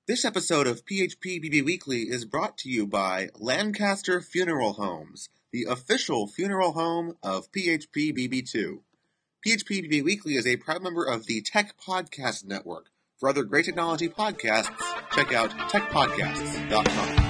This episode of PHPBB Weekly is brought to you by Lancaster Funeral Homes, the official funeral home of PHPBB2. PHPBB Weekly is a proud member of the Tech Podcast Network. For other great technology podcasts, check out techpodcasts.com.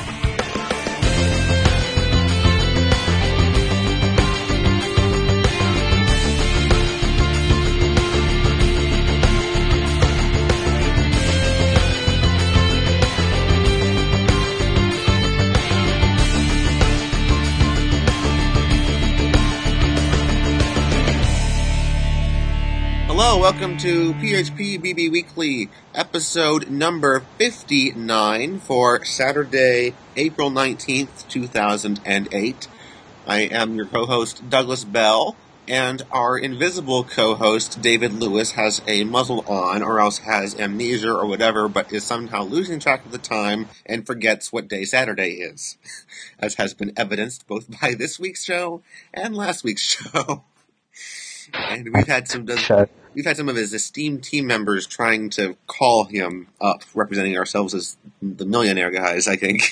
Hello, welcome to PHPBB Weekly, episode number 59 for Saturday, April 19th, 2008. I am your co-host, Douglas Bell, and our invisible co-host, David Lewis, has a muzzle on, or else has amnesia or whatever, but is somehow losing track of the time and forgets what day Saturday is, as has been evidenced both by this week's show and last week's show. And we've had some of his esteemed team members trying to call him up, representing ourselves as the millionaire guys, I think.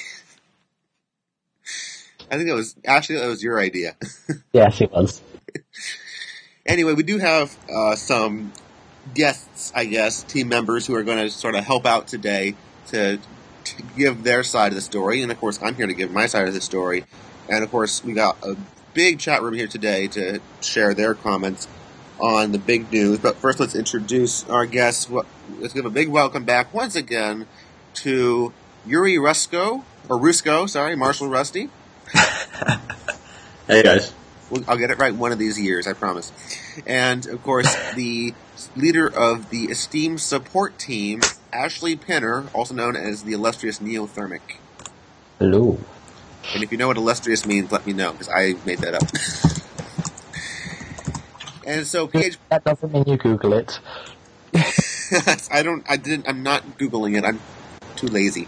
I think that was your idea. Yes, it was. Anyway, we do have some guests, I guess, team members who are going to sort of help out today to give their side of the story. And, of course, I'm here to give my side of the story. And, of course, we got a big chat room here today to share their comments on the big news. But first, let's introduce our guests. Let's give a big welcome back once again to Yuri Rusko, Marshall Rusty. Hey, guys. I'll get it right one of these years, I promise. And, of course, the leader of the esteemed support team, Ashley Pinner, also known as the illustrious Neothermic. Hello. And if you know what illustrious means, let me know, because I made that up. And so That doesn't mean you Google it. I'm not Googling it. I'm too lazy.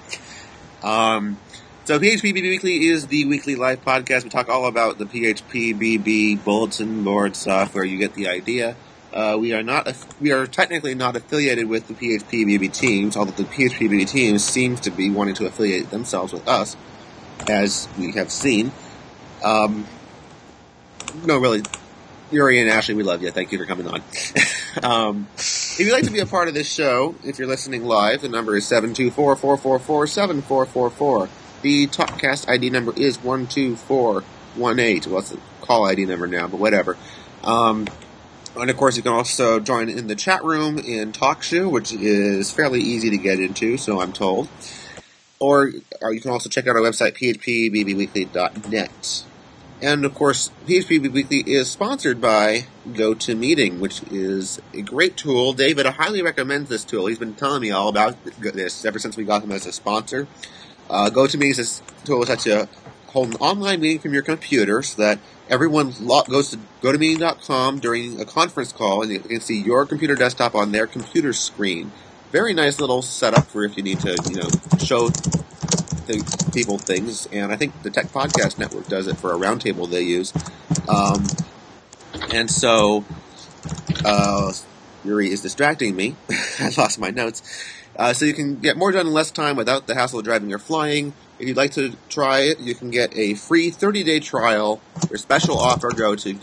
So PHPBB Weekly is the weekly live podcast. We talk all about the PHPBB bulletin board software. You get the idea. We are technically not affiliated with the PHPBB teams, although the PHPBB teams seem to be wanting to affiliate themselves with us, as we have seen. No, really. Yuri and Ashley, we love you. Thank you for coming on. If you'd like to be a part of this show, if you're listening live, the number is 724-444-7444. The TalkCast ID number is 12418. Well, it's a call ID number now, but whatever. And of course, you can also join in the chat room in TalkShoe, which is fairly easy to get into, so I'm told. Or you can also check out our website, phpbbweekly.net. And, of course, PHPBB Weekly is sponsored by GoToMeeting, which is a great tool. David highly recommends this tool. He's been telling me all about this ever since we got him as a sponsor. GoToMeeting is this tool which lets you hold an online meeting from your computer so that everyone goes to GoToMeeting.com during a conference call, and you can see your computer desktop on their computer screen. Very nice little setup for if you need to, show people things, and I think the Tech Podcast Network does it for a roundtable they use. And so, Yuri is distracting me. I lost my notes. So you can get more done in less time without the hassle of driving or flying. If you'd like to try it, you can get a free 30-day trial. For special offer, go to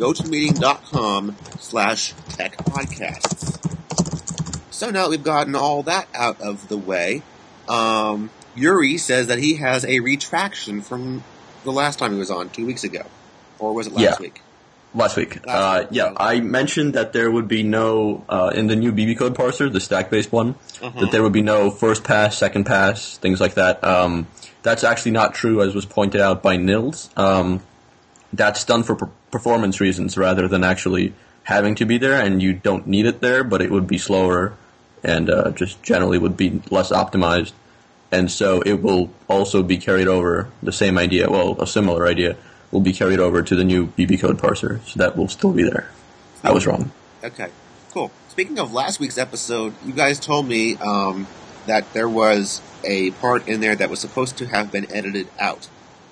gotomeeting.com/techpodcasts. So now that we've gotten all that out of the way, Yuri says that he has a retraction from the last time he was on 2 weeks ago. Or was it last week? Last week. I mentioned that there would be no, in the new BB code parser, the stack-based one, that there would be no first pass, second pass, things like that. That's actually not true, as was pointed out by Nils. That's done for performance reasons rather than actually having to be there, and you don't need it there, but it would be slower and just generally would be less optimized. And so it will also be carried over, the same idea, well, a similar idea, will be carried over to the new BB code parser, so that will still be there. I was wrong. Okay, cool. Speaking of last week's episode, you guys told me that there was a part in there that was supposed to have been edited out.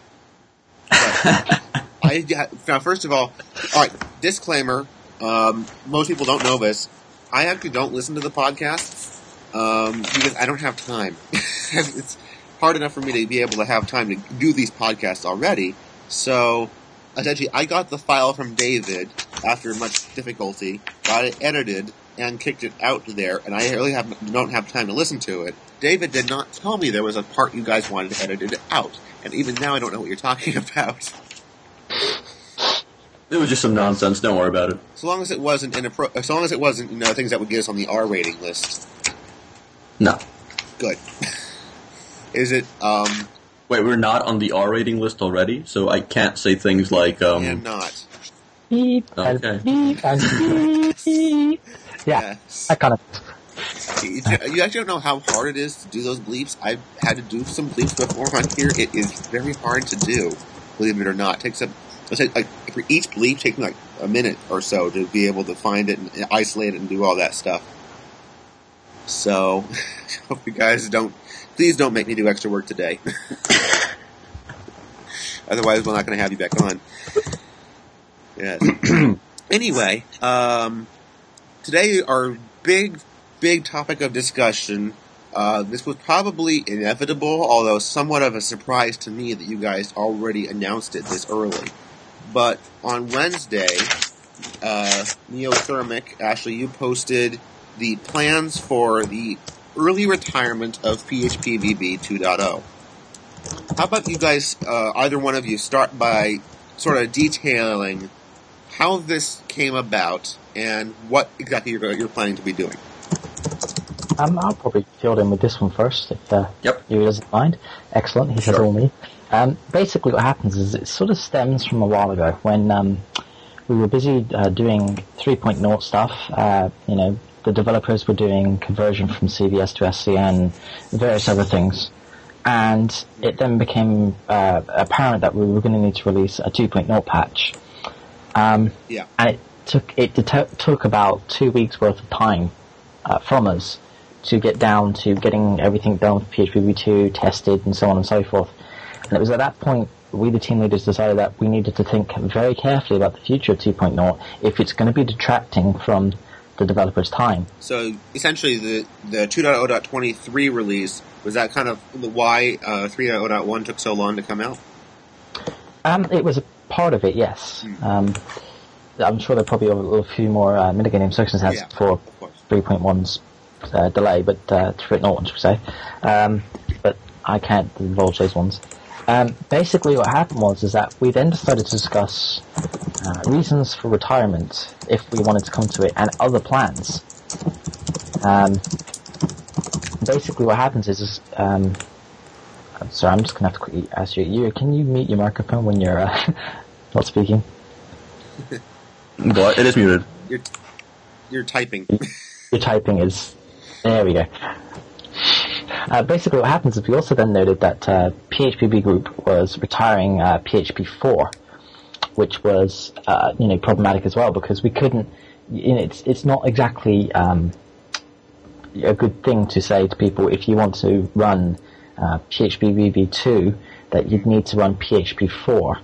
Now, first of all right, disclaimer, most people don't know this. I actually don't listen to the podcasts. because I don't have time. It's hard enough for me to be able to have time to do these podcasts already. So, essentially, I got the file from David after much difficulty, got it edited, and kicked it out there, and I really don't have time to listen to it. David did not tell me there was a part you guys wanted edited out, and even now I don't know what you're talking about. It was just some nonsense. Don't worry about it. So long as it wasn't things that would get us on the R rating list. No. Good. Is it? Wait, we're not on the R rating list already, so I can't say things like. And not. Beep, Okay. beep, beep. Yeah, Yes. that kind of. You actually don't know how hard it is to do those bleeps. I've had to do some bleeps before on here. It is very hard to do, believe it or not. It takes up, let's say, like, for each bleep, taking like a minute or so to be able to find it and isolate it and do all that stuff. So, hope you guys please don't make me do extra work today. Otherwise, we're not going to have you back on. Yes. Anyway, today our big topic of discussion, this was probably inevitable, although somewhat of a surprise to me that you guys already announced it this early. But on Wednesday, Neothermic, Ashley, you posted the plans for the early retirement of PHP VB 2.0. How about you guys, either one of you, start by sort of detailing how this came about and what exactly you're planning to be doing? I'll probably field in with this one first, if Yep. you doesn't mind. Excellent, he says Sure. all me. Basically what happens is it sort of stems from a while ago when we were busy doing 3.0 stuff. The developers were doing conversion from CVS to SCN, various other things. And it then became apparent that we were going to need to release a 2.0 patch. And it took about 2 weeks worth of time from us to get down to getting everything done with PHP v2, tested, and so on and so forth. And it was at that point we, the team leaders, decided that we needed to think very carefully about the future of 2.0 if it's going to be detracting from the developers' time. So essentially, the 2.0.23 release, was that kind of why 3.0.1 took so long to come out? It was a part of it, yes. I'm sure there probably are a few more mitigating circumstances for 3.1's delay, but 3.0, should we say. But I can't divulge those ones. Basically what happened was that we then decided to discuss reasons for retirement if we wanted to come to it, and other plans. Basically what happens is sorry, I'm just going to have to quickly ask you, can you mute your microphone when you're not speaking? But it is muted. You're typing. Your typing is... There we go. Basically what happens is we also then noted that PHPB Group was retiring PHP 4, which was problematic as well, because we couldn't... it's not exactly a good thing to say to people if you want to run PHP VB2 that you'd need to run PHP 4.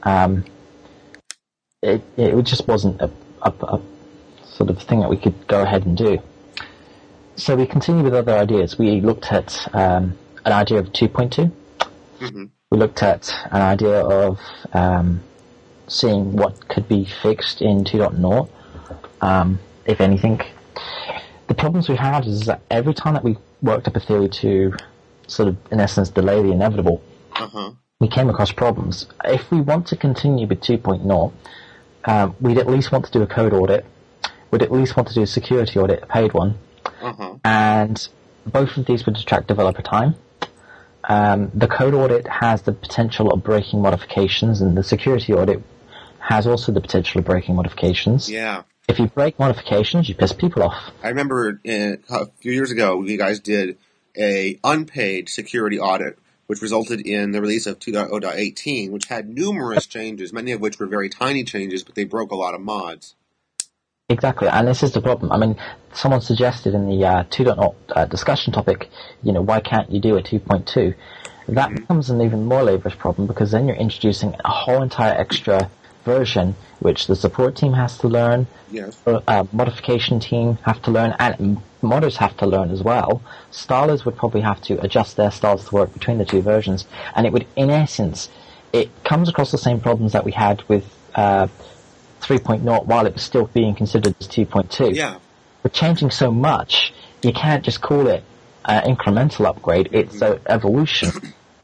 It just wasn't a sort of thing that we could go ahead and do. So we continued with other ideas. We looked at an idea of 2.2. Mm-hmm. We looked at an idea of seeing what could be fixed in 2.0, if anything. The problems we had is that every time that we worked up a theory to sort of, in essence, delay the inevitable, we came across problems. If we want to continue with 2.0, we'd at least want to do a code audit. We'd at least want to do a security audit, a paid one. And both of these would detract developer time. The code audit has the potential of breaking modifications, and the security audit has also the potential of breaking modifications. Yeah. If you break modifications, you piss people off. I remember a few years ago, you guys did a unpaid security audit, which resulted in the release of 2.0.18, which had numerous changes, many of which were very tiny changes, but they broke a lot of mods. Exactly, and this is the problem. I mean, someone suggested in the 2.0 discussion topic, why can't you do a 2.2? That becomes an even more laborious problem, because then you're introducing a whole entire extra version, which the support team has to learn, Yes. Modification team have to learn, and modders have to learn as well. Stylers would probably have to adjust their styles to work between the two versions, and it would, in essence, it comes across the same problems that we had with 3.0 while it was still being considered as 2.2. Yeah. We're changing so much, you can't just call it an incremental upgrade, it's an evolution.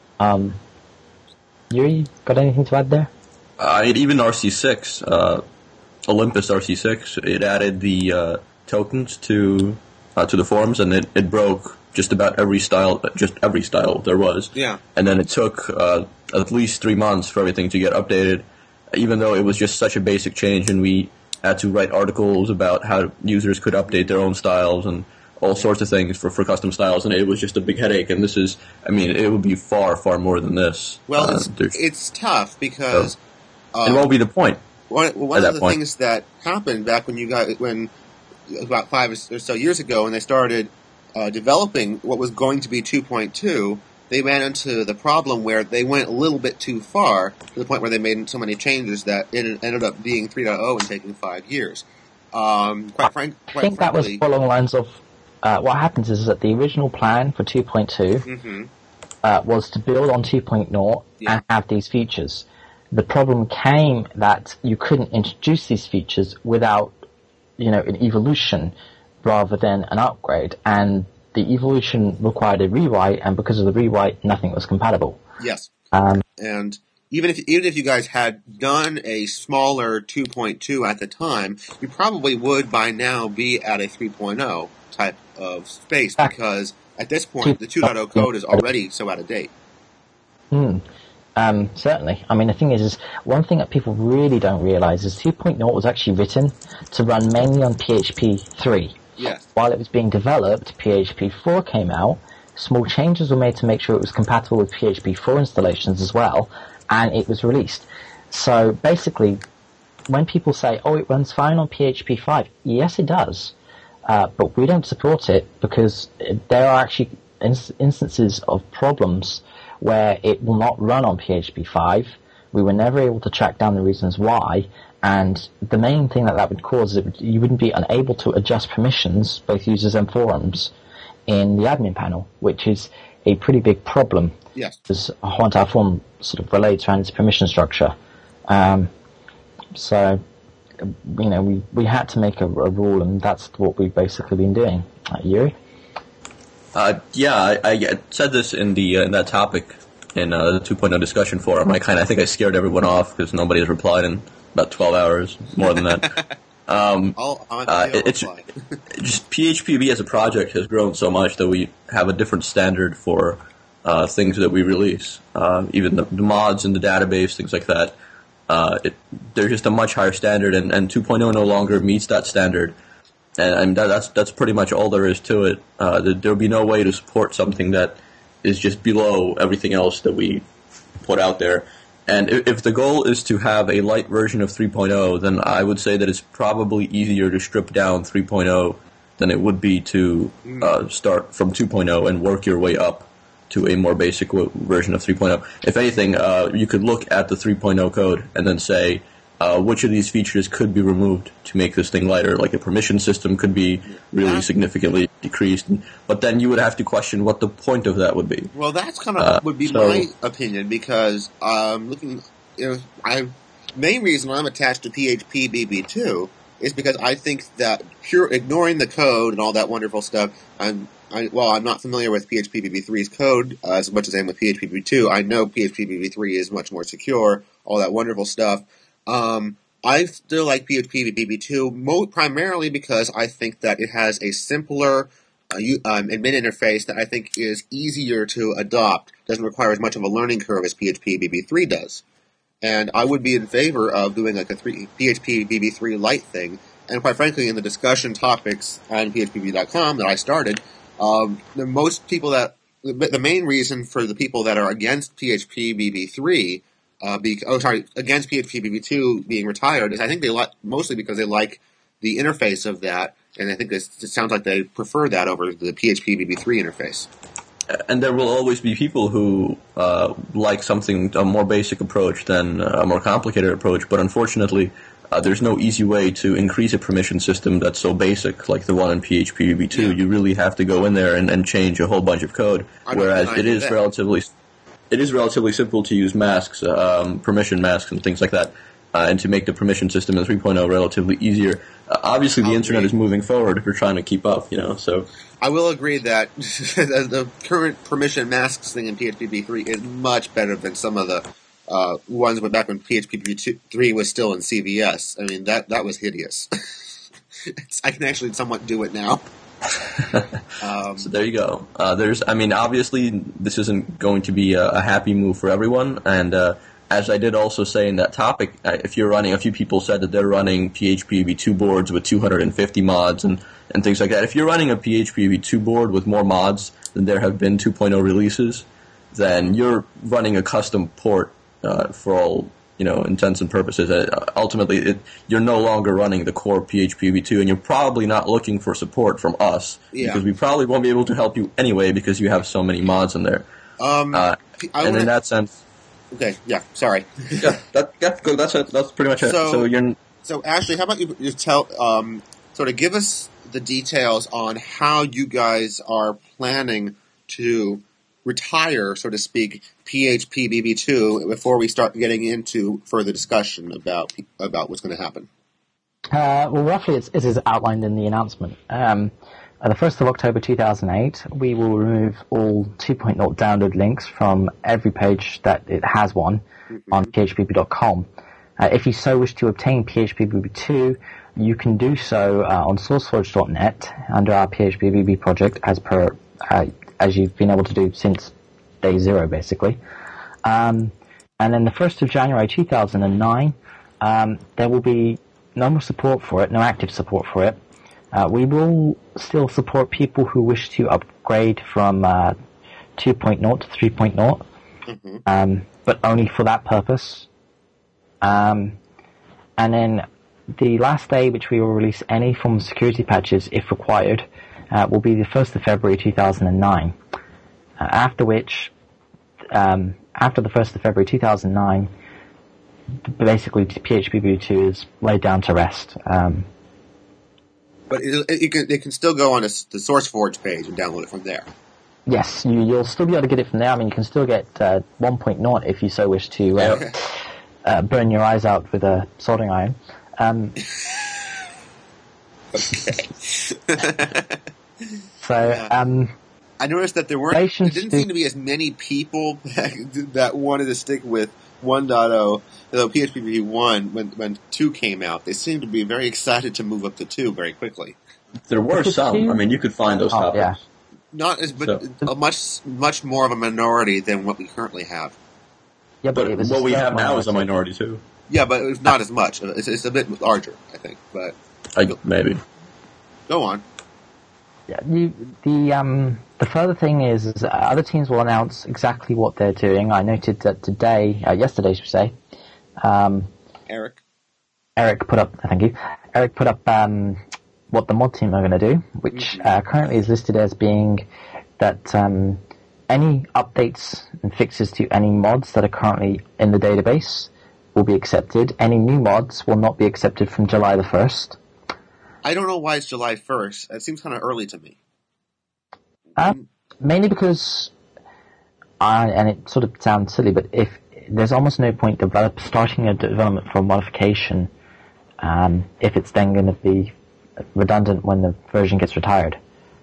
You got anything to add there? Even RC6, Olympus RC6, it added the tokens to the forums, and it broke just about every style there was. Yeah. And then it took at least 3 months for everything to get updated, even though it was just such a basic change, and we had to write articles about how users could update their own styles and all sorts of things for custom styles, and it was just a big headache. And this is, it would be far, far more than this. Well, it's tough because it won't be the point. One of the things that happened back when about 5 or so years ago, when they started developing what was going to be 2.2, they ran into the problem where they went a little bit too far to the point where they made so many changes that it ended up being 3.0 and taking 5 years. I think that was along the lines of what happens is that the original plan for 2.2 was to build on 2.0 and have these features. The problem came that you couldn't introduce these features without, an evolution rather than an upgrade, and the evolution required a rewrite, and because of the rewrite, nothing was compatible. Yes. And even if you guys had done a smaller 2.2 at the time, you probably would by now be at a 3.0 type of space, because at this point, the 2.0 code is already so out of date. Certainly. The thing is one thing that people really don't realize is 2.0 was actually written to run mainly on PHP 3. Yes. While it was being developed, PHP 4 came out, small changes were made to make sure it was compatible with PHP 4 installations as well, and it was released. So basically, when people say, it runs fine on PHP 5, yes it does, but we don't support it because there are actually instances of problems where it will not run on PHP 5. We were never able to track down the reasons why, and the main thing that would cause is you wouldn't be unable to adjust permissions, both users and forums, in the admin panel, which is a pretty big problem. Yes. Because a whole entire forum sort of relates around its permission structure. So, we had to make a rule, and that's what we've basically been doing. Yuri? I said this in that topic in the 2.0 discussion forum. I think I scared everyone off because nobody has replied in about 12 hours, more than that. It's just PHPB as a project has grown so much that we have a different standard for things that we release. Even the mods in the database, things like that. There's just a much higher standard, and 2.0 no longer meets that standard. And that's pretty much all there is to it. There'll be no way to support something that is just below everything else that we put out there. And if the goal is to have a light version of 3.0, then I would say that it's probably easier to strip down 3.0 than it would be to start from 2.0 and work your way up to a more basic version of 3.0. If anything, you could look at the 3.0 code and then say, which of these features could be removed to make this thing lighter? Like the permission system could be really significantly decreased, but then you would have to question what the point of that would be. Well, that's kind of would be my opinion, because main reason I'm attached to PHP BB2 is because I think that ignoring the code and all that wonderful stuff, I'm not familiar with PHP BB3's code as much as I am with PHP BB2. I know PHP BB3 is much more secure, all that wonderful stuff. I still like PHP BB2 primarily because I think that it has a simpler admin interface that I think is easier to adopt. Doesn't require as much of a learning curve as PHP BB3 does. And I would be in favor of doing like a PHP BB3 Lite thing. And quite frankly, in the discussion topics on phpb.com that I started, the main reason for the people that are against PHP BB3 against PHP BB2 being retired is I think mostly because they like the interface of that, and I think it sounds like they prefer that over the PHP BB3 interface. And there will always be people who like a more basic approach than a more complicated approach, but unfortunately, there's no easy way to increase a permission system that's so basic like the one in PHP BB2. Yeah. You really have to go in there and change a whole bunch of code, whereas it is relatively simple to use masks, permission masks and things like that, and to make the permission system in 3.0 relatively easier. Obviously, the internet is moving forward if you're trying to keep up, so... I will agree that the current permission masks thing in PHP BB3 is much better than some of the ones back when PHP BB3 was still in CVS. I mean, that was hideous. I can actually somewhat do it now. So there you go. Obviously, this isn't going to be a happy move for everyone, and as I did also say in that topic, if you're running, a few people said that they're running PHP BB2 boards with 250 mods and things like that. If you're running a PHP BB2 board with more mods than there have been 2.0 releases, then you're running a custom port for all intents and purposes. Ultimately, you're no longer running the core PHP BB2, and you're probably not looking for support from us because we probably won't be able to help you anyway because you have so many mods in there. In that sense. Okay. Yeah. Sorry. That's pretty much it. So Ashley, how about you tell sort of give us the details on how you guys are planning to retire, so to speak, PHP BB2 before we start getting into further discussion about what's going to happen. Well, roughly, it is outlined in the announcement. The 1st of October 2008, we will remove all 2.0 download links from every page that it has one on phpbb.com. If you so wish to obtain PHP BB2, you can do so on sourceforge.net under our PHP BB project as you've been able to do since day zero, basically. And then the 1st of January 2009, there will be no more support for it, no active support for it. We will still support people who wish to upgrade from 2.0 to 3.0, but only for that purpose. And then the last day which we will release any form of security patches, if required, will be the 1st of February 2009. After which, after the 1st of February 2009, basically PHP BB2 is laid down to rest. But it can still go on the SourceForge page and download it from there. Yes, you'll still be able to get it from there. I mean, you can still get 1.0 if you so wish to burn your eyes out with a soldering iron. I noticed that there didn't seem to be as many people that wanted to stick with 1.0, though PHP BB1, when 2 came out, they seemed to be very excited to move up to 2 very quickly. There were some. I mean, you could find those topics. Yeah. Not as, but a much more of a minority than what we currently have. Yeah, but what we have now is a minority too. Yeah, but it's not as much. It's a bit larger, I think. But maybe. Go on. Yeah, the further thing is other teams will announce exactly what they're doing. I noted that yesterday, should we say, Eric put up. Thank you. Eric put up what the mod team are going to do, which currently is listed as being that any updates and fixes to any mods that are currently in the database will be accepted. Any new mods will not be accepted from July the 1st. I don't know why it's July 1st. It seems kind of early to me. Mainly because, and it sort of sounds silly, but if there's almost no point starting a development for a modification if it's then going to be redundant when the version gets retired.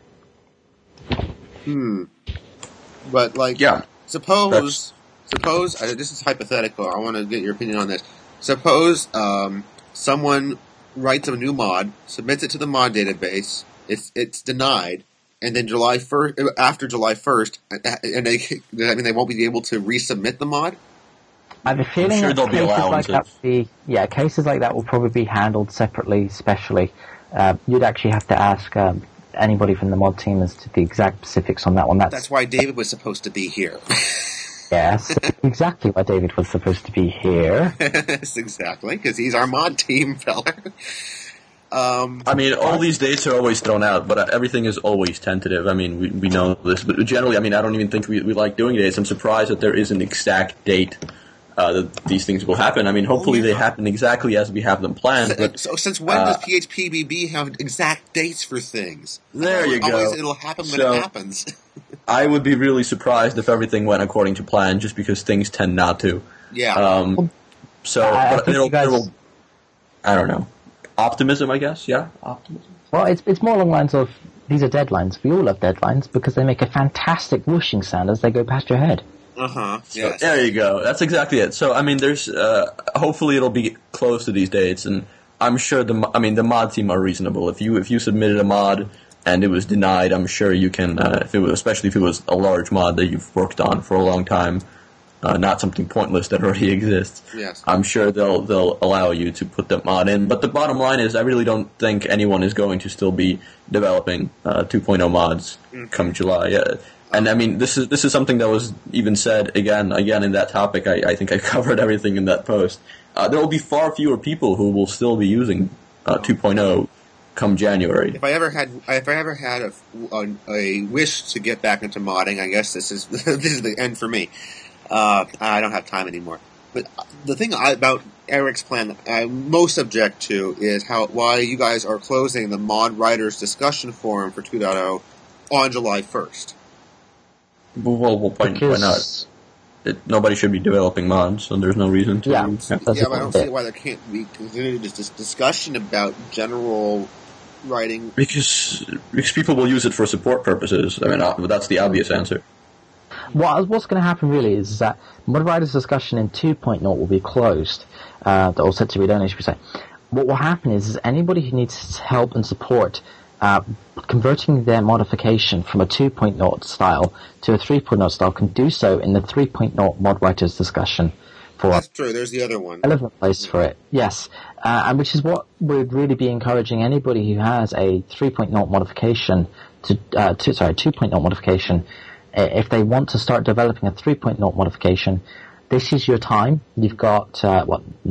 But suppose this is hypothetical. I want to get your opinion on this. Suppose someone writes a new mod, submits it to the mod database, it's denied, and then after July 1st, and they won't be able to resubmit the mod? I have a feeling that cases like that will probably be handled separately, specially. You'd actually have to ask anybody from the mod team as to the exact specifics on that one. That's why David was supposed to be here. Yes, exactly why David was supposed to be here. Yes, exactly, because he's our mod team fella. I mean, all these dates are always thrown out, but everything is always tentative. I mean, we know this, but generally, I mean, I don't even think we like doing dates. I'm surprised that there is an exact date that these things will happen. I mean, hopefully they happen exactly as we have them planned. But, so since when does PHPBB have exact dates for things? There you go. It'll happen when it happens. I would be really surprised if everything went according to plan, just because things tend not to. Yeah. But it'll, I don't know. Optimism, I guess. Yeah, optimism. Well, it's more along the lines of, these are deadlines. We all love deadlines because they make a fantastic whooshing sound as they go past your head. Yes. So, there you go. That's exactly it. So, I mean, there's hopefully it'll be close to these dates, and I'm sure the mod team are reasonable. If you submitted a mod and it was denied, I'm sure you can, especially if it was a large mod that you've worked on for a long time, not something pointless that already exists. Yes. I'm sure they'll allow you to put that mod in. But the bottom line is, I really don't think anyone is going to still be developing 2.0 mods come July. And I mean, this is something that was even said again in that topic. I think I covered everything in that post. There will be far fewer people who will still be using 2.0 come January. If I ever had a wish to get back into modding, I guess this is the end for me. I don't have time anymore. But the thing about Eric's plan that I most object to is why you guys are closing the mod writers discussion forum for 2.0 on July 1st. Well, why not? Nobody should be developing mods, so there's no reason to. Yeah, but I don't see why there can't be continued this discussion about general writing. Because people will use it for support purposes. I mean, that's the obvious answer. What's going to happen really is that mod writers discussion in 2.0 will be closed, or set to read only, should we say. What will happen is anybody who needs help and support converting their modification from a 2.0 style to a 3.0 style can do so in the 3.0 mod writers discussion. That's true. There's the other one. Relevant place for it. Yes, and which is what we'd really be encouraging anybody who has a 3.0 modification 2.0 modification. If they want to start developing a 3.0 modification, this is your time. You've got how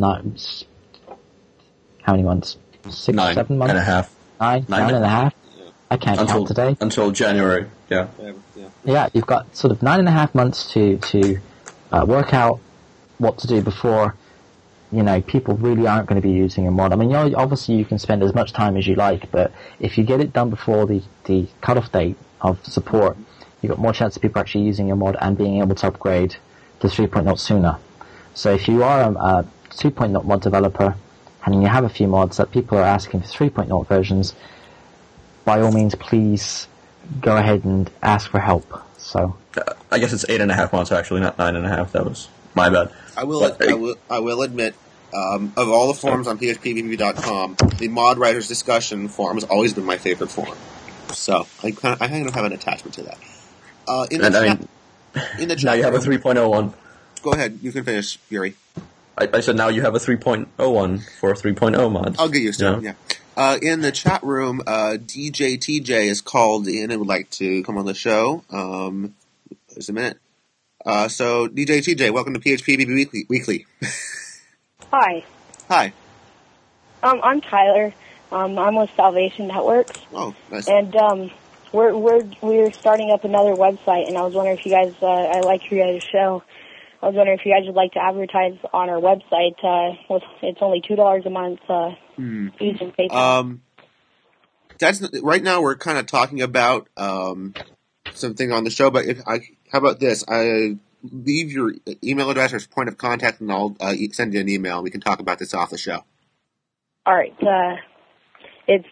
many months? 7 months? And a half. Nine and a half. Yeah. I can't count today. Until January, yeah. Yeah, you've got sort of 9.5 months to work out what to do before, people really aren't going to be using a mod. I mean, obviously you can spend as much time as you like, but if you get it done before the cutoff date of support, you've got more chance of people actually using your mod and being able to upgrade to 3.0 sooner. So if you are a 2.0 mod developer, and you have a few mods that people are asking for 3.0 versions, by all means, please go ahead and ask for help. So I guess it's 8.5 months actually, not 9.5. That was my bad. I will admit, of all the forums on phpbb.com, the mod writers discussion forum has always been my favorite forum. So I kind of have an attachment to that. In the chat now you have a 3.0 one. Go ahead, you can finish, Fury. I said now you have a 3.0 one for 3.0 mods. I'll get used to it, yeah. In the chat room, DJ TJ is called in and would like to come on the show. Just a minute. So, DJ TJ, welcome to PHP Weekly. Hi. Hi. I'm Tyler. I'm with Salvation Networks. Oh, nice. And we're starting up another website, and I was wondering if you guys, I like your guys' show. I was wondering if you guys would like to advertise on our website. It's only $2 a month using PayPal. Right now we're kind of talking about something on the show, but how about this? I leave your email address or point of contact, and I'll send you an email. We can talk about this off the show. All right. It's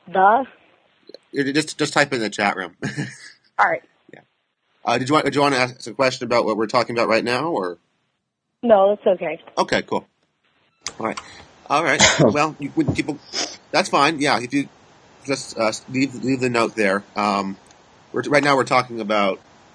just type in the chat room. All right. Yeah. Did you want to ask a question about what we're talking about right now, or? No, that's okay. Okay, cool. All right. Well, people, that's fine. Yeah, if you just leave the note there. Right now we're talking about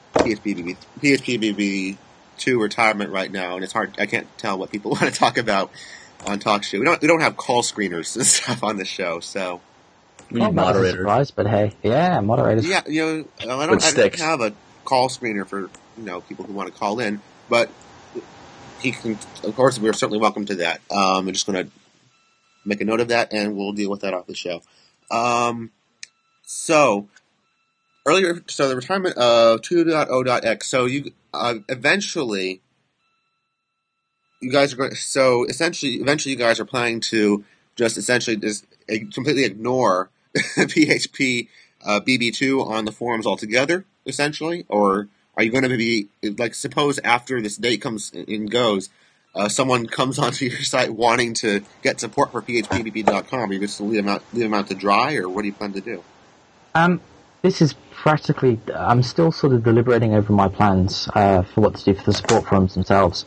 PHPBB 2 retirement right now, and it's hard. I can't tell what people want to talk about on TalkShoe. We don't have call screeners and stuff on the show, so we need moderators. Surprise, but hey, yeah, moderators. Yeah, I don't have a call screener for people who want to call in, but he can. Of course, we're certainly welcome to that. I'm just going to make a note of that, and we'll deal with that off the show. So earlier, so the retirement of 2.0.x. So you eventually, you guys are going. So eventually, you guys are planning to just essentially completely ignore PHP BB2 on the forums altogether, essentially, or are you going to be like, suppose after this date comes and goes, someone comes onto your site wanting to get support for phpbb.com, are you just leave them out to dry, or what do you plan to do? This is practically, I'm still sort of deliberating over my plans for what to do for the support forums themselves.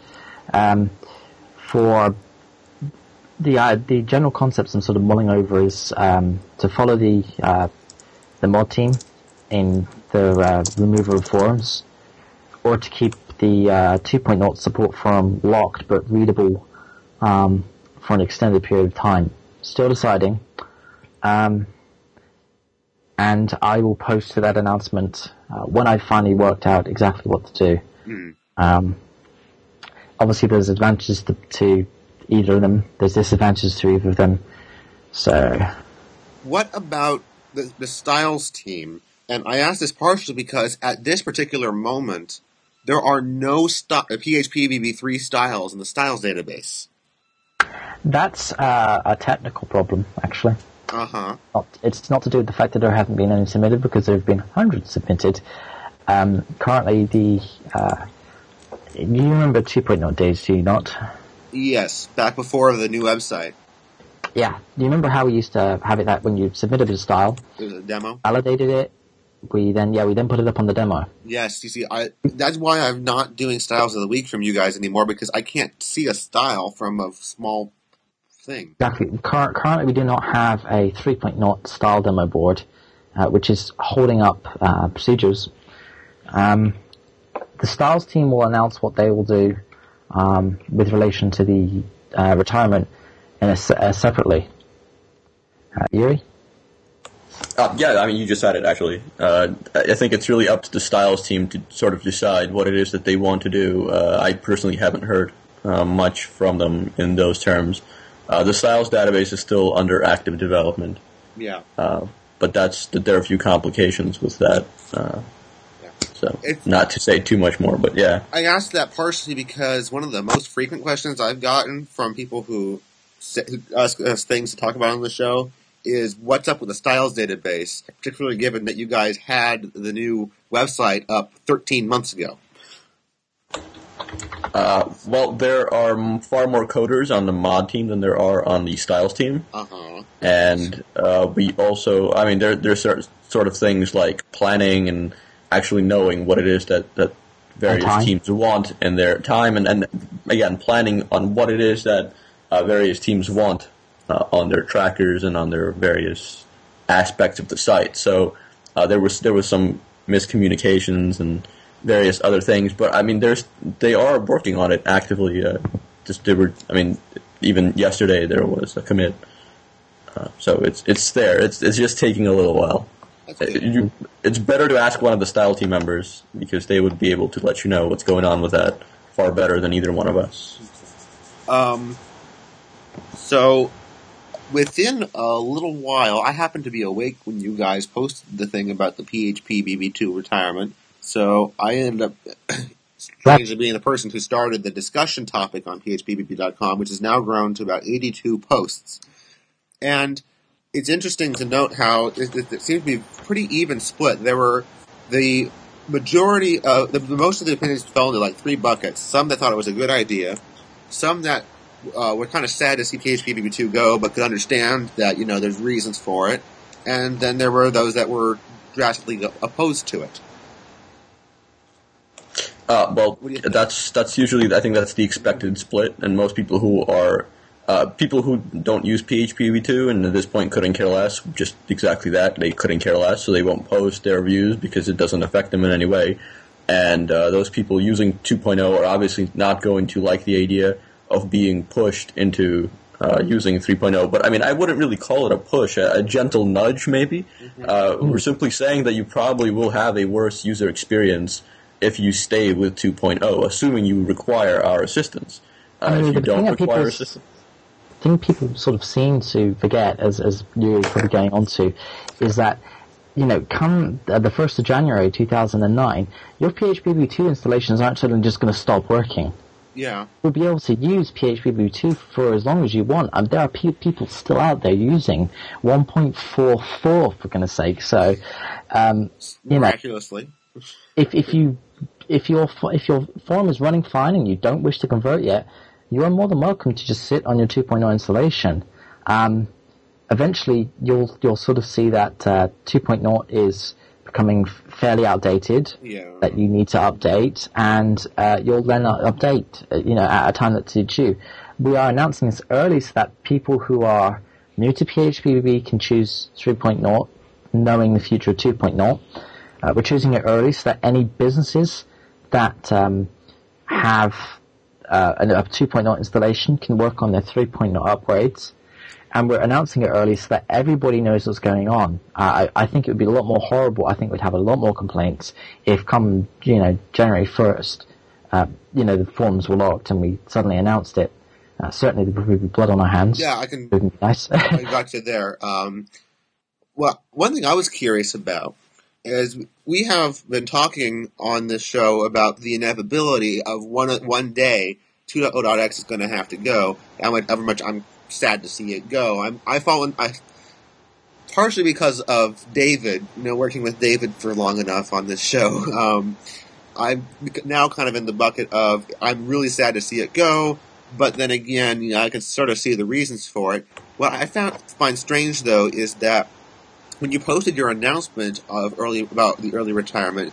For the general concepts I'm sort of mulling over is to follow the mod team in the removal of forums, or to keep the 2.0 support forum locked but readable for an extended period of time. Still deciding. And I will post to that announcement when I've finally worked out exactly what to do. Obviously, there's advantages to either of them. There's disadvantages to either of them. So, what about the styles team? And I ask this partially because at this particular moment, there are no PHP BB3 styles in the styles database. That's a technical problem, actually. It's not to do with the fact that there haven't been any submitted, because there have been hundreds submitted. Currently, you remember 2.0 days, do you not? Yes, back before the new website. Yeah. Do you remember how we used to have it that when you submitted a style, it was a demo, validated it, we then put it up on the demo. Yes, you see, that's why I'm not doing styles of the week from you guys anymore, because I can't see a style from a small thing. Exactly. Currently, we do not have a 3.0 style demo board, which is holding up procedures. The styles team will announce what they will do with relation to the retirement separately. Yuri? Yeah, I mean, you just said it, actually. I think it's really up to the styles team to sort of decide what it is that they want to do. I personally haven't heard much from them in those terms. The styles database is still under active development. Yeah. But there are a few complications with that. So, not to say too much more, but yeah. I asked that partially because one of the most frequent questions I've gotten from people who ask us things to talk about on the show is what's up with the styles database, particularly given that you guys had the new website up 13 months ago. Well, there are far more coders on the mod team than there are on the styles team. And we also, I mean, there's sort of things like planning and actually knowing what it is that various teams want in their time, and again, planning on what it is that various teams want on their trackers and on their various aspects of the site. So there was some miscommunications and various other things, but I mean, they are working on it actively. Even yesterday there was a commit, so it's there. It's just taking a little while. It's better to ask one of the style team members, because they would be able to let you know what's going on with that far better than either one of us. So within a little while, I happened to be awake when you guys posted the thing about the PHP BB2 retirement. So I ended up strangely being the person who started the discussion topic on phpbb.com, which has now grown to about 82 posts. And it's interesting to note how it seems to be pretty even split. There were the majority of most of the opinions fell into like three buckets. Some that thought it was a good idea, some that were kind of sad to see PHP BB2 go, but could understand that there's reasons for it, and then there were those that were drastically opposed to it. Well, that's usually, I think that's the expected split, and most people who are people who don't use PHP BB2 and at this point couldn't care less, just exactly that, they couldn't care less, so they won't post their views because it doesn't affect them in any way. And those people using 2.0 are obviously not going to like the idea of being pushed into using 3.0. But I mean, I wouldn't really call it a push, a gentle nudge maybe. We're simply saying that you probably will have a worse user experience if you stay with 2.0, assuming you require our assistance. If you don't require assistance... thing people sort of seem to forget, as you're probably going on to, is that, come the 1st of January 2009, your PHP 2 installations aren't suddenly just going to stop working. Yeah. You'll be able to use PHP 2 for as long as you want. There are people still out there using 1.44, for goodness sake. So, miraculously. If your form is running fine and you don't wish to convert yet, you are more than welcome to just sit on your 2.0 installation. Eventually, you'll sort of see that 2.0 is becoming fairly outdated. Yeah. That you need to update, and you'll then update, at a time that suits you. We are announcing this early so that people who are new to PHP can choose 3.0, knowing the future of 2.0. We're choosing it early so that any businesses that have a 2.0 installation can work on their 3.0 upgrades. And we're announcing it early so that everybody knows what's going on. I think it would be a lot more horrible. I think we'd have a lot more complaints if come, January 1st, the forms were locked and we suddenly announced it. Certainly there would be blood on our hands. Yeah, I can... It would be nice. I got you there. Well, one thing I was curious about is we have been talking on this show about the inevitability of one day 2.0.x is going to have to go, however much I'm sad to see it go. Partially because of David, working with David for long enough on this show. I'm now kind of in the bucket of I'm really sad to see it go, but then again, I can sort of see the reasons for it. What I find strange though is that when you posted your announcement about the early retirement,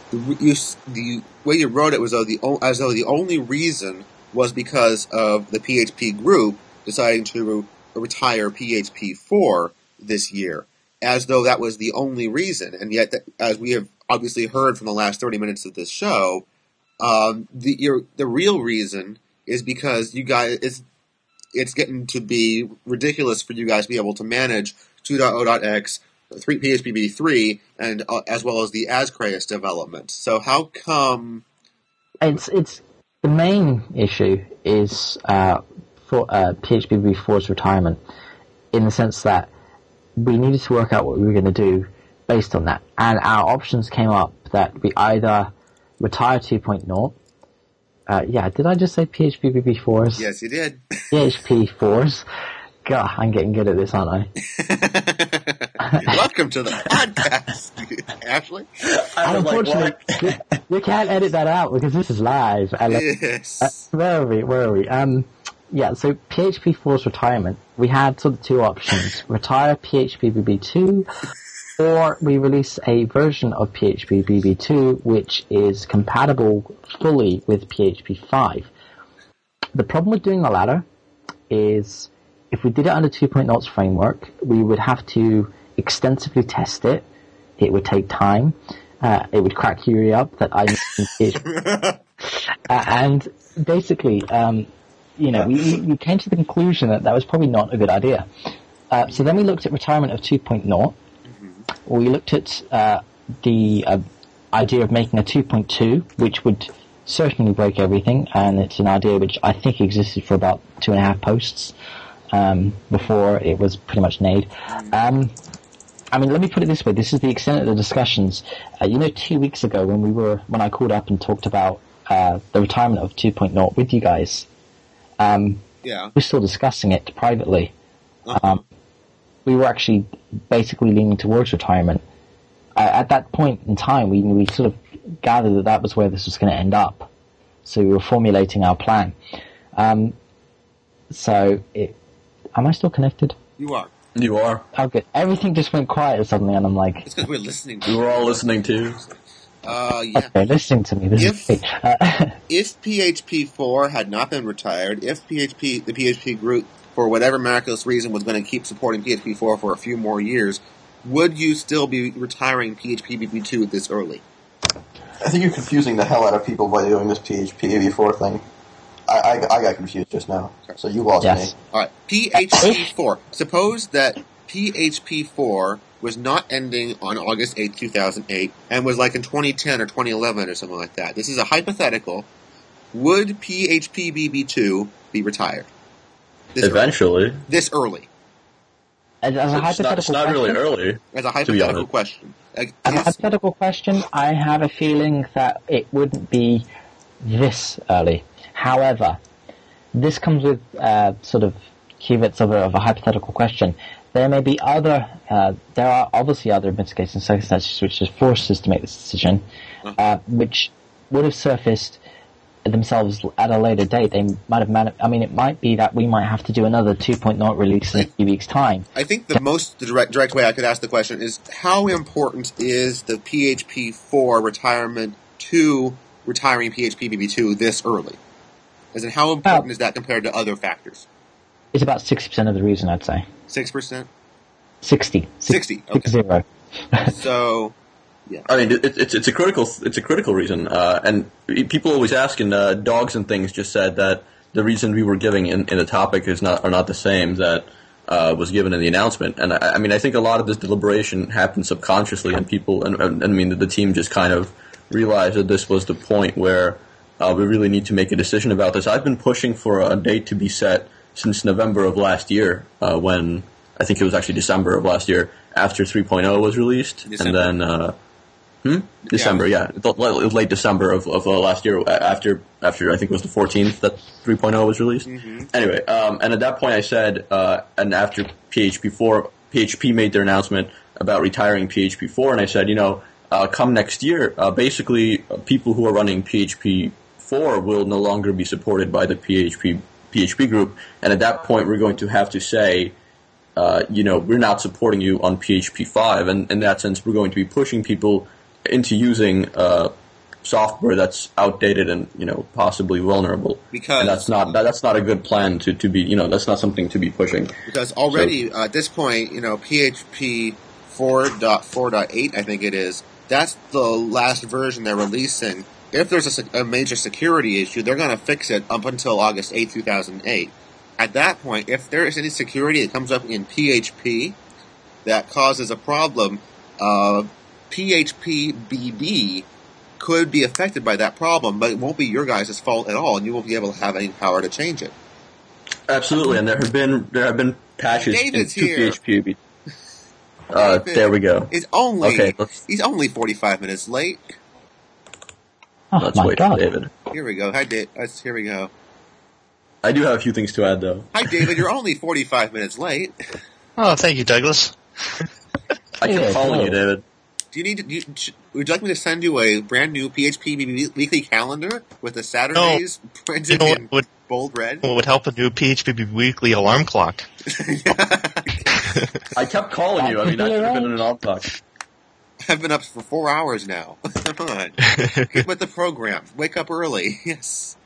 the way you wrote it was as though the only reason was because of the PHP group deciding to retire PHP 4 this year, as though that was the only reason. And yet, as we have obviously heard from the last 30 minutes of this show, the real reason is because you guys, it's getting to be ridiculous for you guys to be able to manage 2.0.x, PHP 3, and as well as the Ascreus development. So how come... It's the main issue is... for PHP 4's retirement, in the sense that we needed to work out what we were going to do based on that. And our options came up that we either retire 2.0. Did I just say PHP 4's? Yes, you did. PHP 4's. God, I'm getting good at this, aren't I? Welcome to the podcast, Ashley. Unfortunately, you can't edit that out because this is live. Yes. Where are we? So PHP 4's retirement, we had sort of two options. Retire PHP BB2, or we release a version of PHP BB2 which is compatible fully with PHP 5. The problem with doing the latter is if we did it under 2.0's framework, we would have to extensively test it. It would take time. It would crack Yuri up that I PHP. And basically... we came to the conclusion that was probably not a good idea. So then we looked at retirement of 2.0. Mm-hmm. We looked at the idea of making a 2.2, which would certainly break everything, and it's an idea which I think existed for about 2.5 posts before it was pretty much made. Let me put it this way. This is the extent of the discussions. 2 weeks ago when I called up and talked about the retirement of 2.0 with you guys, we're still discussing it privately. Uh-huh. We were actually basically leaning towards retirement. At that point in time, we sort of gathered that was where this was going to end up. So we were formulating our plan. Am I still connected? You are. You are. Oh, good. Everything just went quiet suddenly, and I'm like... It's because we're listening to you. We were all listening too. Yeah. Okay, listening to me. This is great. If PHP 4 had not been retired, if the PHP group, for whatever miraculous reason, was going to keep supporting PHP 4 for a few more years, would you still be retiring PHP BB2 this early? I think you're confusing the hell out of people by doing this PHP BB4 thing. I got confused just now, so you lost me. All right, PHP 4. Suppose that PHP 4 was not ending on August 8, 2008, and was like in 2010 or 2011 or something like that. This is a hypothetical. Would PHP BB2 be retired? Eventually. This early. As a hypothetical it's not really early. As a hypothetical question. As a hypothetical question, I have a feeling that it wouldn't be this early. However, this comes with sort of caveats of a hypothetical question. There may be there are obviously other mitigating circumstances which has forced us to make this decision, which would have surfaced themselves at a later date. They might have it might be that we might have to do another 2.0 release in a few weeks' time. I think the direct way I could ask the question is, how important is the PHP 4 retirement to retiring PHP BB2 this early? As in, how important is that compared to other factors? It's about 60% of the reason, I'd say. 6%? 60. 60, okay. 60. So, yeah. I mean, it's a critical reason, and people always ask, and Dogs and Things just said that the reason we were giving in the topic are not the same that was given in the announcement. And I mean, I think a lot of this deliberation happened subconsciously, and people, and I mean, the team just kind of realized that this was the point where we really need to make a decision about this. I've been pushing for a date to be set since November of last year, when I think it was actually December of last year, after 3.0 was released. December. And then December, yeah. Late December of last year, after I think it was the 14th that 3.0 was released. Mm-hmm. Anyway, and at that point I said, and after PHP made their announcement about retiring PHP 4, and I said, come next year, basically people who are running PHP 4 will no longer be supported by the PHP group, and at that point we're going to have to say, we're not supporting you on PHP 5, and in that sense we're going to be pushing people into using software that's outdated and possibly vulnerable. And that's not a good plan to be, that's not something to be pushing. Because already at this point, PHP 4.4.8, I think it is, that's the last version they're releasing. If there's a major security issue, they're going to fix it up until August 8, 2008. At that point, if there is any security that comes up in PHP that causes a problem, PHP BB could be affected by that problem, but it won't be your guys' fault at all, and you won't be able to have any power to change it. Absolutely, and there have been patches David's into here. PHP. There we go. He's only 45 minutes late. Oh, Let's my wait God. for David. Here we go. Hi, Dave. Here we go. I do have a few things to add, though. Hi, David. You're only 45 minutes late. Oh, thank you, Douglas. I keep calling you, David. Would you like me to send you a brand new PHP weekly calendar with the Saturdays printed in bold red? What would help a new PHP weekly alarm clock? I kept calling you. I mean, I should have been in an alarm clock. I've been up for 4 hours now. Come on. Get with the program. Wake up early. Yes.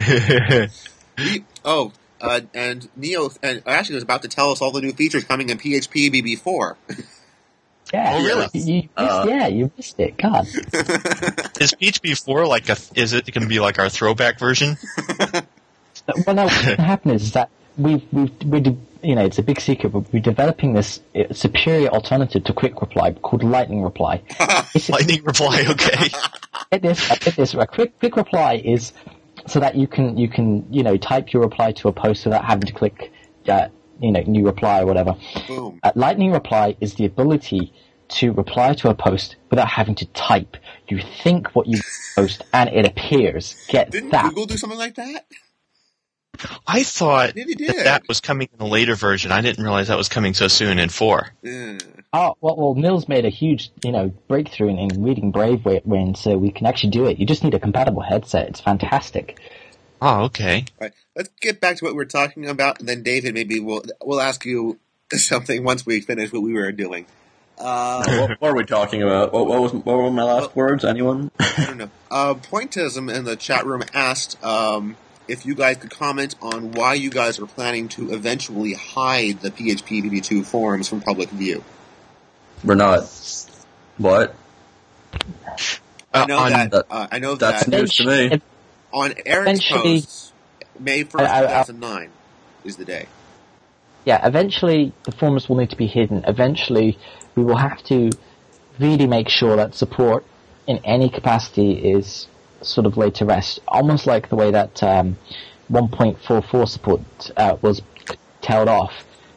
And Neo and Ashley was about to tell us all the new features coming in PHP BB4. Yeah. Oh, really? You missed it. God. Is PHP 4 is it going to be like our throwback version? Well, no, what happened is that it's a big secret, but we're developing this superior alternative to Quick Reply called Lightning Reply. Lightning Reply, okay. Get this. Quick Reply is so that you can type your reply to a post without having to click new reply or whatever. Boom. Lightning Reply is the ability to reply to a post without having to type. You think what you post and it appears. Didn't Google do something like that? I thought that was coming in a later version. I didn't realize that was coming so soon in 4. Yeah. Oh, well, Mills made a huge, breakthrough in reading Brave when so we can actually do it. You just need a compatible headset. It's fantastic. Oh, okay. All right, let's get back to what we were talking about, and then David, maybe we'll ask you something once we finish what we were doing. What were we talking about? What were my last words? Anyone? I don't know. Pointism in the chat room asked if you guys could comment on why you guys are planning to eventually hide the PHP BB2 forums from public view. We're not. What? I know that's that news to me. on Eric's posts, May 1st, 2009 is the day. Yeah, eventually the forums will need to be hidden. Eventually we will have to really make sure that support in any capacity is sort of laid to rest. Almost like the way that 1.44 support was tailed off,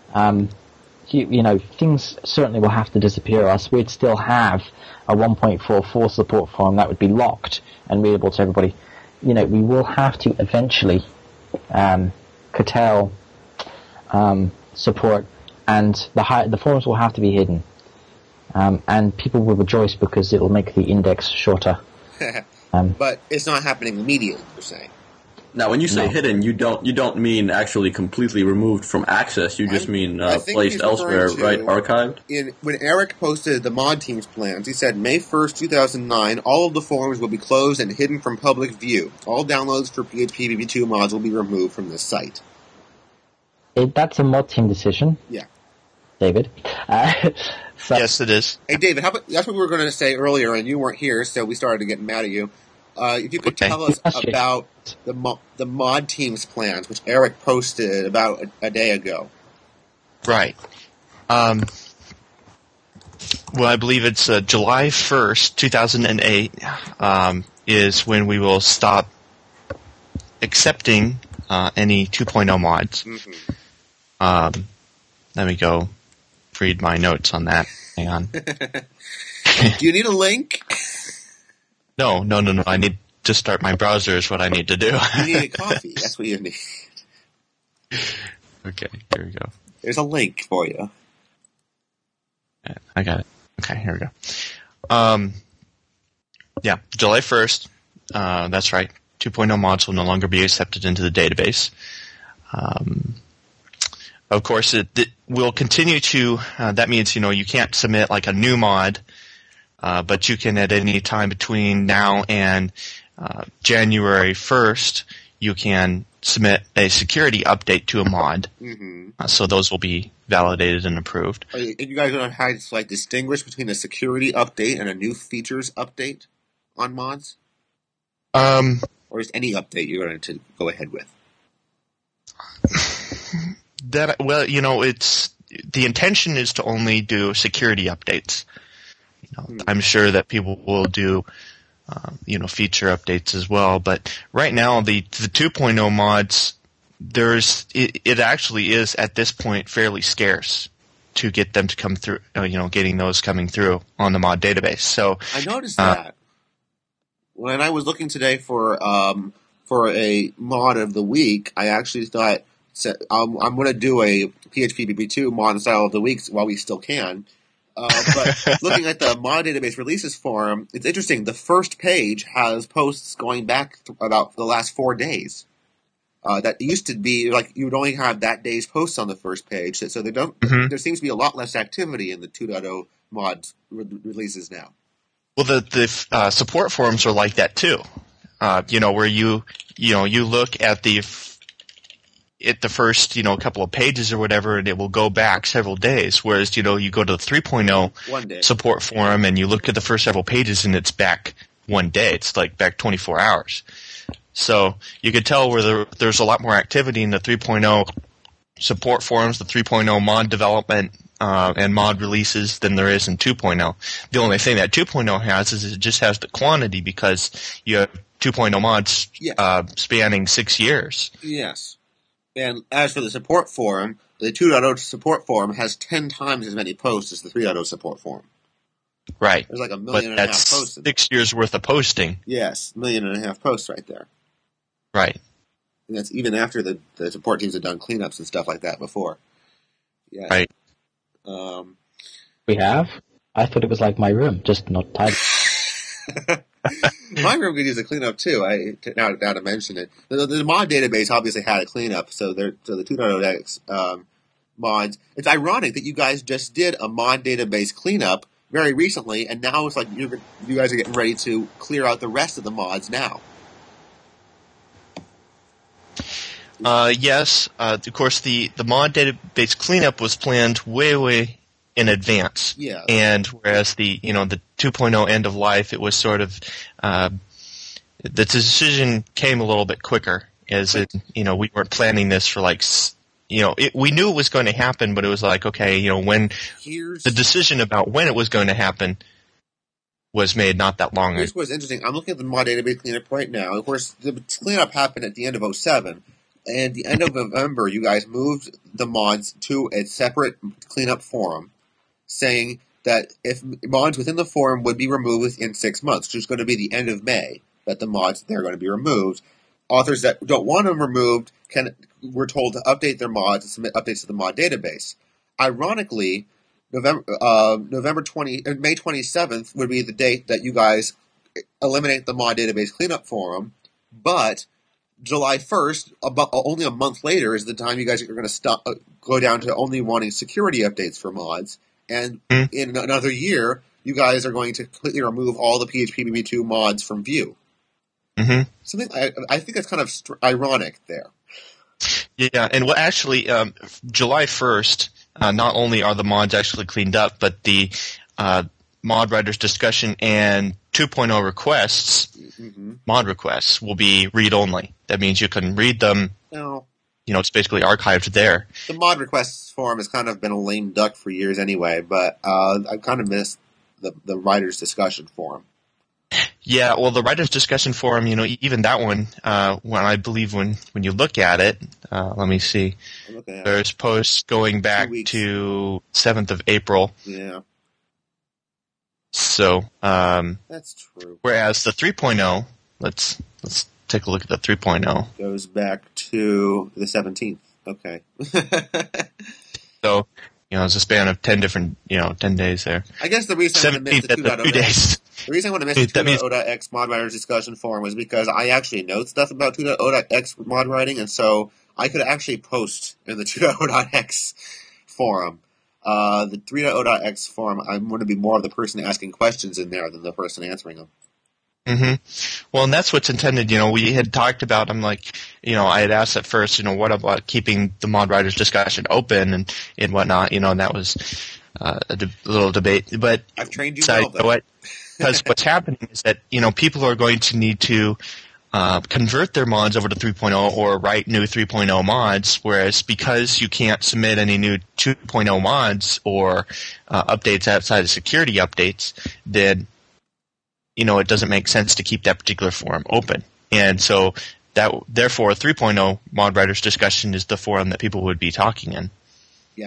things certainly will have to disappear, or else we'd still have a 1.44 support forum that would be locked and readable to everybody. We will have to eventually curtail support, and the forums will have to be hidden. And people will rejoice because it will make the index shorter. But it's not happening immediately, you're saying. Now, when you say hidden, you don't mean actually completely removed from access. You just mean placed elsewhere, right? Archived. When Eric posted the mod team's plans, he said May 1st, 2009, all of the forums will be closed and hidden from public view. All downloads for PHP BB2 mods will be removed from this site. That's a mod team decision. Yeah. David. Yes, it is. Hey, David, that's what we were going to say earlier, and you weren't here, so we started to get mad at you. If you could tell us about the mod team's plans, which Eric posted about a day ago. Right. Well, I believe it's July 1st, 2008, is when we will stop accepting any 2.0 mods. Mm-hmm. Let me go read my notes on that. Hang on. Do you need a link? No. I need to start my browser is what I need to do. You need a coffee. That's what you need. Okay, here we go. There's a link for you. I got it. Okay, here we go. Yeah, July 1st. That's right. 2.0 mods will no longer be accepted into the database. Of course, it will continue to. That means you can't submit like a new mod. But you can, at any time between now and January 1st, you can submit a security update to a mod. Mm-hmm. So those will be validated and approved. Are you guys going to have to distinguish between a security update and a new features update on mods? Or is any update you're going to go ahead with? It's the intention is to only do security updates. I'm sure that people will do, feature updates as well. But right now, the 2.0 mods, it actually is at this point fairly scarce to get them to come through. Getting those coming through on the mod database. So I noticed that when I was looking today for a mod of the week, I actually thought I'm going to do a PHP BB2 mod style of the week while we still can. But looking at the mod database releases forum, it's interesting. The first page has posts going back about the last 4 days. That used to be you would only have that day's posts on the first page. So they don't. Mm-hmm. There seems to be a lot less activity in the 2.0 mod releases now. Well, the support forums are like that too. Where you look at the first, couple of pages or whatever, and it will go back several days. Whereas, you go to the 3.0 support forum and you look at the first several pages and it's back one day. It's back 24 hours. So you could tell where there's a lot more activity in the 3.0 support forums, the 3.0 mod development, and mod releases than there is in 2.0. The only thing that 2.0 has is it just has the quantity because you have 2.0 mods spanning 6 years. Yes. And as for the support forum, the 2.0 support forum has 10 times as many posts as the 3.0 support forum. Right. There's 1.5 million posts. 6 years worth of posting. Yes, 1.5 million posts right there. Right. And that's even after the support teams have done cleanups and stuff like that before. Yeah. Right. We have? I thought it was like my room, just not tidy. My room could use a cleanup too. Now to mention it, the mod database obviously had a cleanup. So the 2.0 mods. It's ironic that you guys just did a mod database cleanup very recently, and now it's like you guys are getting ready to clear out the rest of the mods now. Yes. Of course, the mod database cleanup was planned way in advance. Yeah. And whereas the 2.0 end of life, it was sort of the decision came a little bit quicker, as we weren't planning this for we knew it was going to happen, but it was like, okay, when the decision about when it was going to happen was made not that long ago. Here's what's interesting. I'm looking at the mod database cleanup right now. Of course, the cleanup happened at the end of 2007. at the end of November, you guys moved the mods to a separate cleanup forum, saying that if mods within the forum would be removed within 6 months, which is going to be the end of May, that the mods there are going to be removed. Authors that don't want them removed were told to update their mods and submit updates to the mod database. Ironically, May 27th would be the date that you guys eliminate the mod database cleanup forum, but July 1st, only a month later, is the time you guys are going to go down to only wanting security updates for mods. And in another year, you guys are going to completely remove all the PHP BB2 mods from Vue. Mm-hmm. Something I think that's kind of ironic there. Yeah, and actually, July 1st, not only are the mods actually cleaned up, but the mod writers discussion and 2.0 requests, mod requests, will be read-only. That means you can read them. No. It's basically archived there. The mod requests forum has kind of been a lame duck for years anyway, but I kind of miss the writers' discussion forum. Yeah, well, the writers' discussion forum, even that one, when you look at it, let me see. There's posts going back to 7th of April. Yeah. So, that's true. Whereas the 3.0, let's take a look at the 3.0. Goes back to the 17th. Okay. So, it's a span of 10 days there. I guess the reason I want to miss the 2.0 the reason I want to miss the 2.0.x mod writers discussion forum was because I actually know stuff about 2.0.x mod writing, and so I could actually post in the 2.0.x forum. The 3.0.x forum, I'm going to be more of the person asking questions in there than the person answering them. Mm-hmm. Well, and that's what's intended. We had talked about. I'm like, I had asked at first, what about keeping the mod writers discussion open and whatnot. And that was a little debate. But I've trained you well. Because what's happening is that people are going to need to convert their mods over to 3.0 or write new 3.0 mods. Whereas because you can't submit any new 2.0 mods or updates outside of security updates, then it doesn't make sense to keep that particular forum open. And so therefore, 3.0 mod writers discussion is the forum that people would be talking in. Yeah.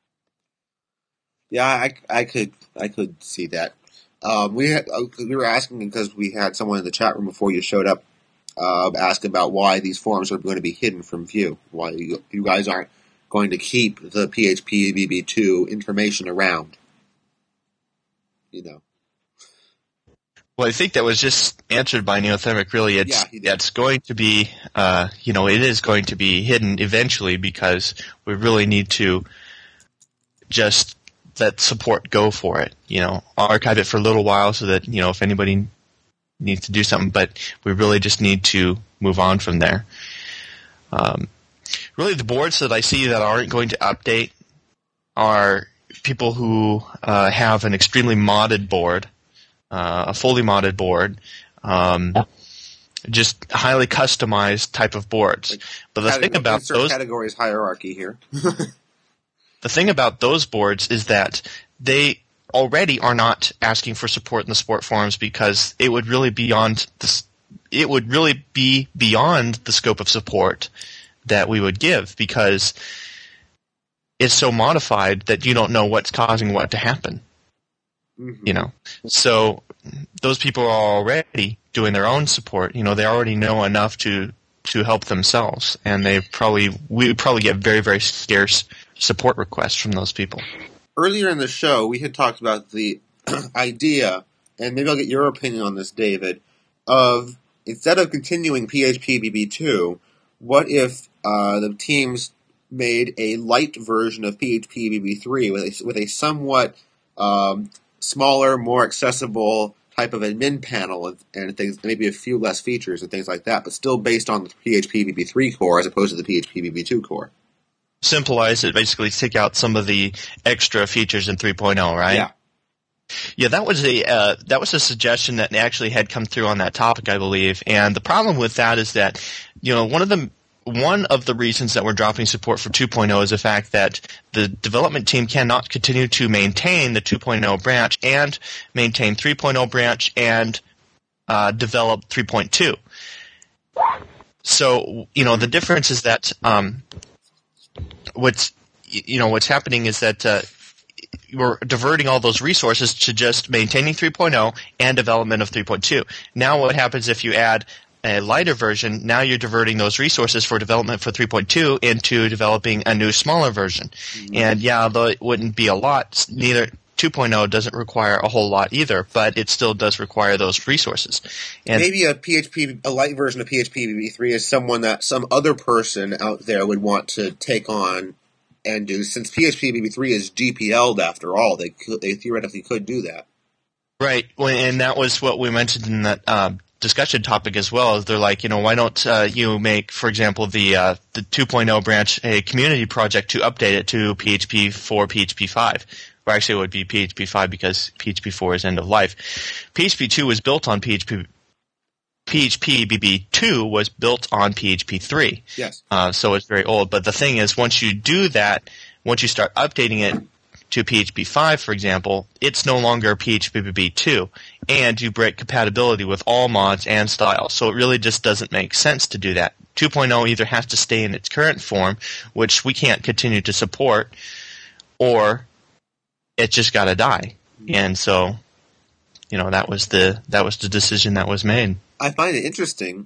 Yeah, I could see that. We were asking because we had someone in the chat room before you showed up ask about why these forums are going to be hidden from view. Why you guys aren't going to keep the PHP BB2 information around. Well, I think that was just answered by Neothermic, really. It's going to be, it is going to be hidden eventually because we really need to just let support go for it. Archive it for a little while so that, if anybody needs to do something, but we really just need to move on from there. Really, the boards that I see that aren't going to update are people who have an extremely modded board. A fully modded board, just highly customized type of boards. But the thing about those categories hierarchy here, the thing about those boards is that they already are not asking for support in the support forums because it would really be beyond the scope of support that we would give because it's so modified that you don't know what's causing what to happen. So those people are already doing their own support. They already know enough to help themselves, and we would probably get very, very scarce support requests from those people. Earlier in the show, we had talked about the idea, and maybe I'll get your opinion on this, David, of instead of continuing PHP BB2, what if the teams made a light version of PHP BB3 with a somewhat smaller, more accessible type of admin panel and things, maybe a few less features and things like that, but still based on the PHP BB3 core as opposed to the PHP BB2 core. Simplifies it, basically take out some of the extra features in 3.0, right? Yeah. Yeah, that was a suggestion that actually had come through on that topic, I believe. And the problem with that is that, one of the reasons that we're dropping support for 2.0 is the fact that the development team cannot continue to maintain the 2.0 branch and maintain 3.0 branch and develop 3.2. So, the difference is that what's happening is that we're diverting all those resources to just maintaining 3.0 and development of 3.2. Now what happens if you add a lighter version? Now you're diverting those resources for development for 3.2 into developing a new, smaller version. Mm-hmm. And though it wouldn't be a lot, neither 2.0 doesn't require a whole lot either, but it still does require those resources. And maybe a light version of PHP BB3 is someone that some other person out there would want to take on and do, since PHP BB3 is GPL'd after all. They theoretically could do that. Right, and that was what we mentioned in that discussion topic as well. Is they're like, why don't you make, for example, the 2.0 branch a community project to update it to PHP 4, PHP 5. Or actually, it would be PHP 5 because PHP 4 is end of life. PHP 2 was built on PHP BB2 was built on PHP 3. Yes. So it's very old. But the thing is, once you do that, once you start updating it to PHP 5, for example, it's no longer PHP BB2, and you break compatibility with all mods and styles. So it really just doesn't make sense to do that. 2.0 either has to stay in its current form, which we can't continue to support, or it's just got to die. And so, that was the decision that was made. I find it interesting.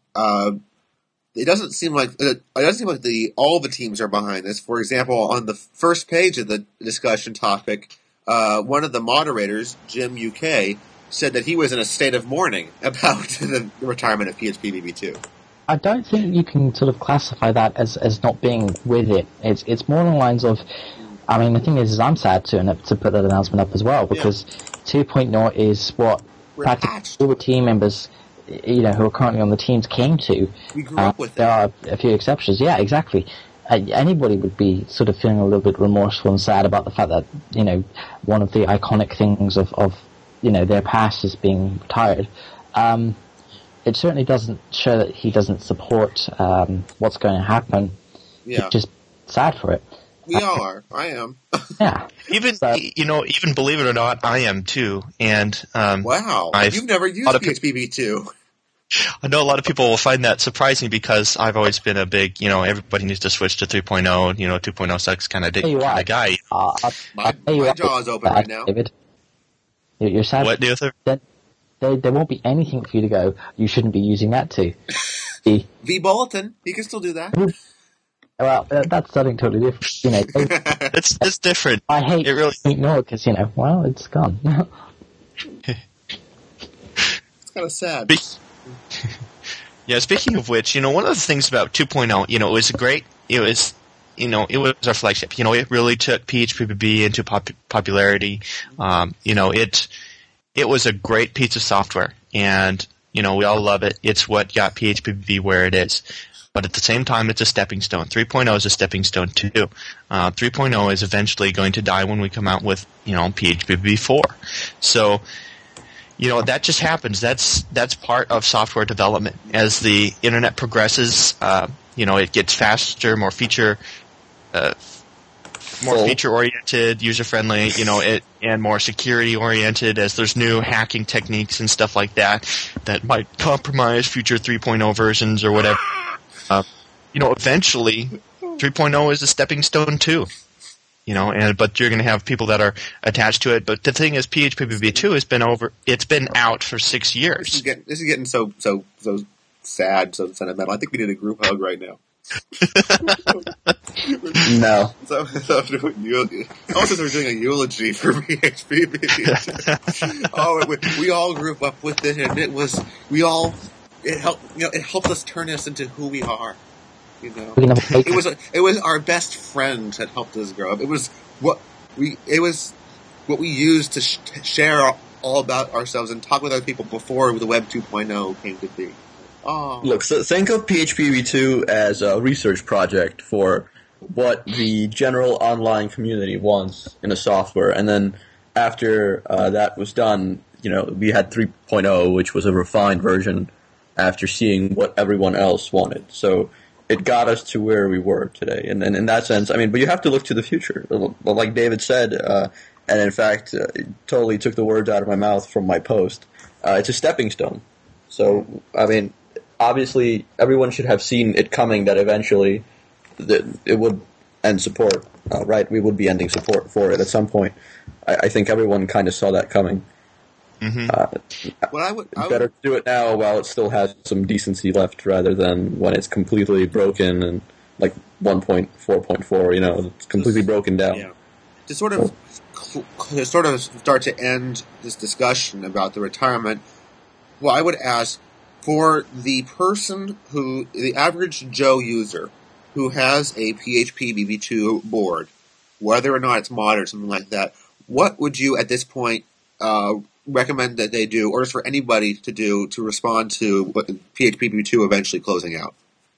It doesn't seem like all the teams are behind this. For example, on the first page of the discussion topic, one of the moderators, Jim UK, said that he was in a state of mourning about the retirement of PHP BB2. I don't think you can sort of classify that as not being with it. It's more along the lines of, I mean, the thing is I'm sad to put that announcement up as well, because 2.0 is what practically all the team members, who are currently on the teams came to. We grew up with it. There are a few exceptions. Yeah, exactly. Anybody would be sort of feeling a little bit remorseful and sad about the fact that, one of the iconic things of their past is being retired. It certainly doesn't show that he doesn't support what's going to happen. Yeah. It's just sad for it. We all are. I am. Yeah. Even believe it or not, I am too. And wow, you've never used PHP BB2. I know a lot of people will find that surprising because I've always been a big, everybody needs to switch to 3.0. 2.0 sucks kind of guy. My jaw is open right now. David, you're sad. What, Luther? There won't be anything for you to go, you shouldn't be using that to. vBulletin, you can still do that. Well, that's something totally different. It's different. I hate it really. No, because it's gone. It's kind of sad. Yeah. Speaking of which, one of the things about 2.0, it was great. It was, it was our flagship. It really took PHPBB into popularity. It was a great piece of software, and we all love it. It's what got PHPBB where it is. But at the same time, it's a stepping stone. 3.0 is a stepping stone too. 3.0 is eventually going to die when we come out with, PHP 4. So, that just happens. That's part of software development. As the internet progresses, it gets faster, more feature oriented, user friendly, and more security oriented. As there's new hacking techniques and stuff like that might compromise future 3.0 versions or whatever. Eventually 3.0 is a stepping stone too. But you're going to have people that are attached to it. But the thing is, PHPBB2 it's been out for 6 years. This is getting so sad, so sentimental. I think we need a group hug right now. No. So we're doing a eulogy for PHPBB2. We all grew up with it, and it helped us turn us into who we are. It was our best friends that helped us grow up. It was what we used to share all about ourselves and talk with other people before the Web 2.0 came to be. Oh. Look, so think of PHPBB2 as a research project for what the general online community wants in a software, and then after that was done, we had 3.0, which was a refined version after seeing what everyone else wanted. So it got us to where we were today. And in that sense, but you have to look to the future. Like David said, and in fact, it totally took the words out of my mouth from my post. It's a stepping stone. So, obviously everyone should have seen it coming that eventually it would end support, right? We would be ending support for it at some point. I think everyone kind of saw that coming. Mm-hmm. Better do it now while it still has some decency left rather than when it's completely broken and like 1.4.4, it's completely broken down. Yeah. To sort of start to end this discussion about the retirement, well, I would ask for the average Joe user who has a PHP BB2 board, whether or not it's modded or something like that, what would you at this point recommend that they do, or just for anybody to do, to respond to what PHP BB2 eventually closing out?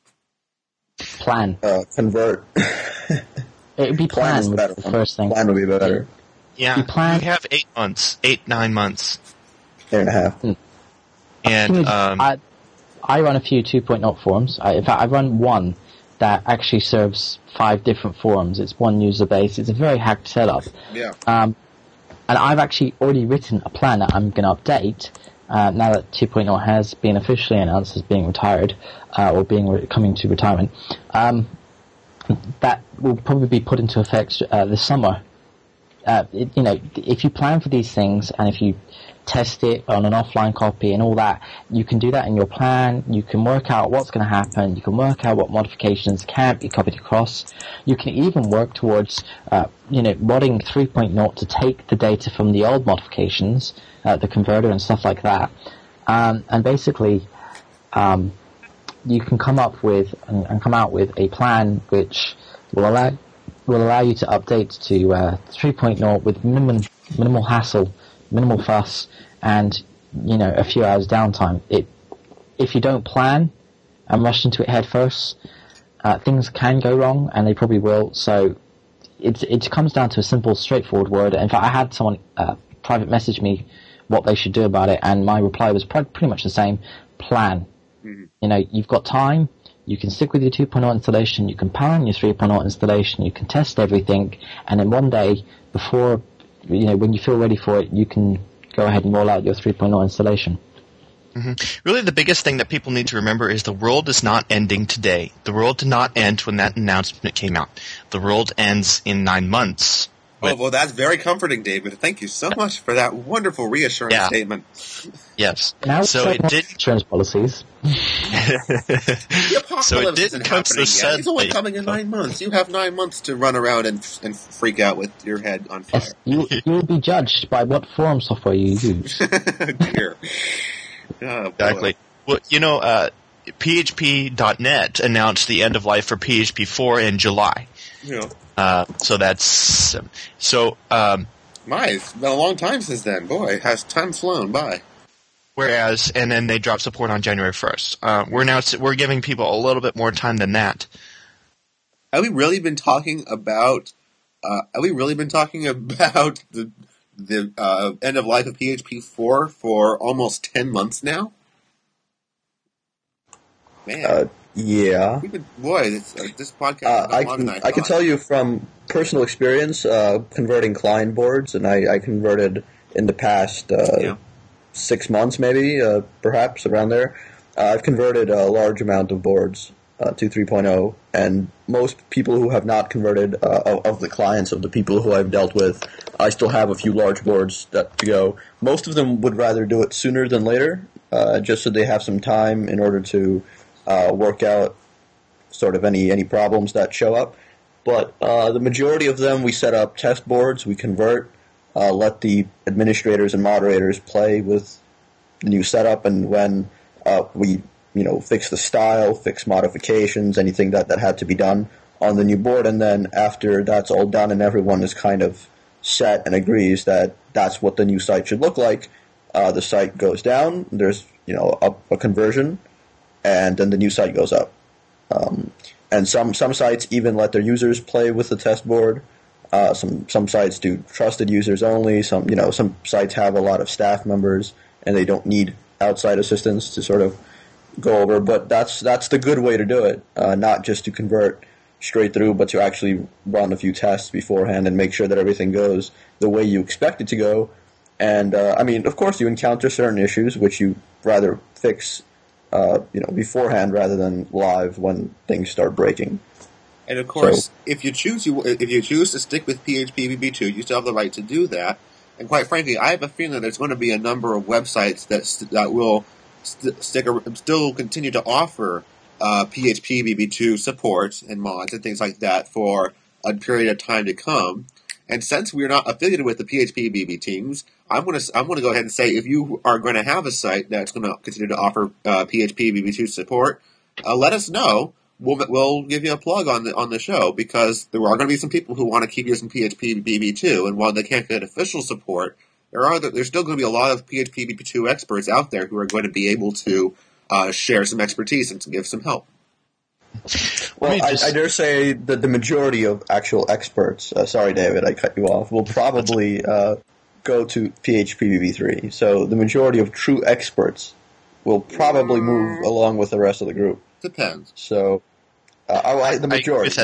Plan. Convert. It would be plan would be the first thing. Plan would be better. Yeah, you have 8 months, 9 months. 8.5. And I run a few 2.0 forums. In fact, I run one that actually serves 5 different forums. It's one user base. It's a very hacked setup. Yeah. And I've actually already written a plan that I'm going to update now that 2.0 has been officially announced as being retired or coming to retirement. That will probably be put into effect this summer. If you plan for these things and if you test it on an offline copy and all that, you can do that in your plan. You can work out what's going to happen. You can work out what modifications can't be copied across. You can even work towards, modding 3.0 to take the data from the old modifications, the converter and stuff like that. And basically, you can come up with and come out with a plan which will allow you to update to 3.0 with minimal hassle, minimal fuss, and a few hours downtime. If you don't plan and rush into it head first, things can go wrong, and they probably will. So it comes down to a simple, straightforward word. In fact, I had someone private message me what they should do about it, and my reply was pretty much the same: plan. Mm-hmm. You've got time. You can stick with your 2.0 installation, you can power on your 3.0 installation, you can test everything, and then one day, before, when you feel ready for it, you can go ahead and roll out your 3.0 installation. Mm-hmm. Really, the biggest thing that people need to remember is the world is not ending today. The world did not end when that announcement came out. The world ends in 9 months. Oh, well, that's very comforting, David. Thank you so much for that wonderful reassuring statement. Yes. Now so it did insurance policies. So it didn't come so suddenly. It's only coming in 9 months. You have 9 months to run around and freak out with your head on fire. Yes, you'll be judged by what forum software you use. Dear. Oh, exactly. Well, PHP.net announced the end of life for PHP 4 in July. Yeah. So that's it's been a long time since then. Boy, has time flown by. Whereas, and then they dropped support on January 1st. We're giving people a little bit more time than that. Have we really been talking about? The end of life of PHP 4 for almost 10 months now? Man. Yeah. This podcast. I can tell you from personal experience, converting client boards, and I converted in the past 6 months, maybe, perhaps around there. I've converted a large amount of boards to 3.0, and most people who have not converted, of the clients, of the people who I've dealt with, I still have a few large boards to go. Most of them would rather do it sooner than later, just so they have some time in order to work out sort of any problems that show up. But the majority of them, we set up test boards, we convert, let the administrators and moderators play with the new setup, and when we fix the style, fix modifications, anything that had to be done on the new board, and then after that's all done and everyone is kind of set and agrees that that's what the new site should look like, the site goes down, there's a conversion, and then the new site goes up. And some sites even let their users play with the test board. Some sites do trusted users only. Some sites have a lot of staff members and they don't need outside assistance to sort of go over. But that's the good way to do it. Not just to convert straight through, but to actually run a few tests beforehand and make sure that everything goes the way you expect it to go. And of course, you encounter certain issues which you rather fix beforehand rather than live when things start breaking. And of course, if you choose to stick with PHP BB2, you still have the right to do that. And quite frankly, I have a feeling that there's going to be a number of websites that will still continue to offer PHP BB2 support and mods and things like that for a period of time to come. And since we're not affiliated with the PHP BB teams, I'm going to go ahead and say if you are going to have a site that's going to continue to offer PHP BB2 support, let us know. We'll give you a plug on the show, because there are going to be some people who want to keep using PHP BB2, and while they can't get official support, there's still going to be a lot of PHP BB2 experts out there who are going to be able to share some expertise and to give some help. Well, I dare say that the majority of actual experts, sorry David, I cut you off, will probably go to PHP BB3. So the majority of true experts will probably move along with the rest of the group. Depends. So, the majority.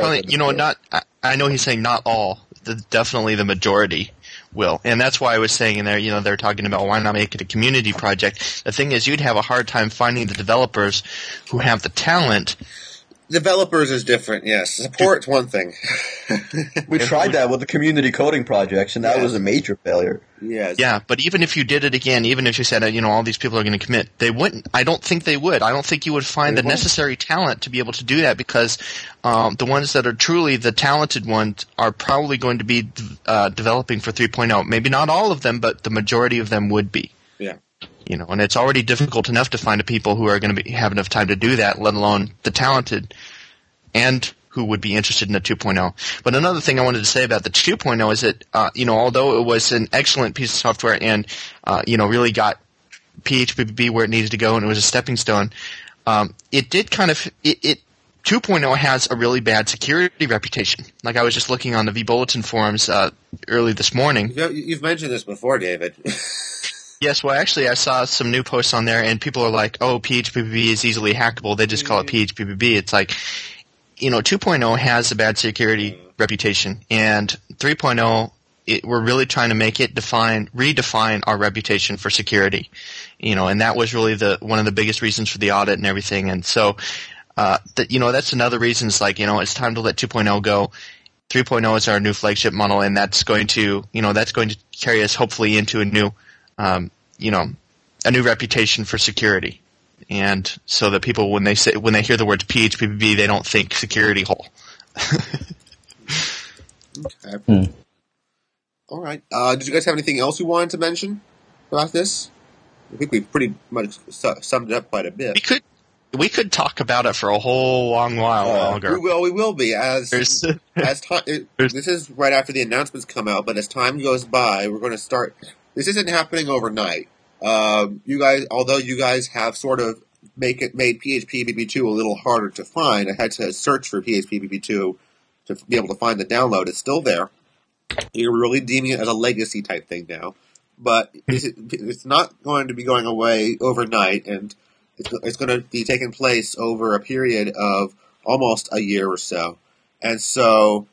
I know he's saying not all. Definitely the majority will. And that's why I was saying in there, they're talking about why not make it a community project. The thing is, you'd have a hard time finding the developers who have the talent. Developers is different, yes. Support's one thing. We tried that with the community coding projects, and that was a major failure. Yes. Yeah, but even if you did it again, even if you said, all these people are going to commit, they wouldn't. I don't think they would. I don't think you would find the necessary talent to be able to do that, because the ones that are truly the talented ones are probably going to be developing for 3.0. Maybe not all of them, but the majority of them would be. Yeah. And it's already difficult enough to find people who are going to have enough time to do that, let alone the talented and who would be interested in the 2.0. But another thing I wanted to say about the 2.0 is that, although it was an excellent piece of software and, really got PHP where it needed to go and it was a stepping stone, it did 2.0 has a really bad security reputation. Like I was just looking on the vBulletin forums early this morning. You've mentioned this before, David. Yes, well, actually, I saw some new posts on there, and people are like, oh, PHP is easily hackable. They just call it PHP. It's like, 2.0 has a bad security reputation, and 3.0, we're really trying to make it redefine our reputation for security. And that was really one of the biggest reasons for the audit and everything. And so, that's another reason. It's like, it's time to let 2.0 go. 3.0 is our new flagship model, and that's going to carry us hopefully into a new reputation for security, and so that people when they hear the words PHP, they don't think security hole. Okay. All right. Did you guys have anything else you wanted to mention about this? I think we've pretty much summed it up quite a bit. We could talk about it for a whole long while longer. We will be as time. This is right after the announcements come out, but as time goes by, we're going to start. This isn't happening overnight. Although you guys have sort of made PHP BB2 a little harder to find, I had to search for PHP BB2 to be able to find the download. It's still there. You're really deeming it as a legacy type thing now, but it's not going to be going away overnight, and it's going to be taking place over a period of almost a year or so, and so.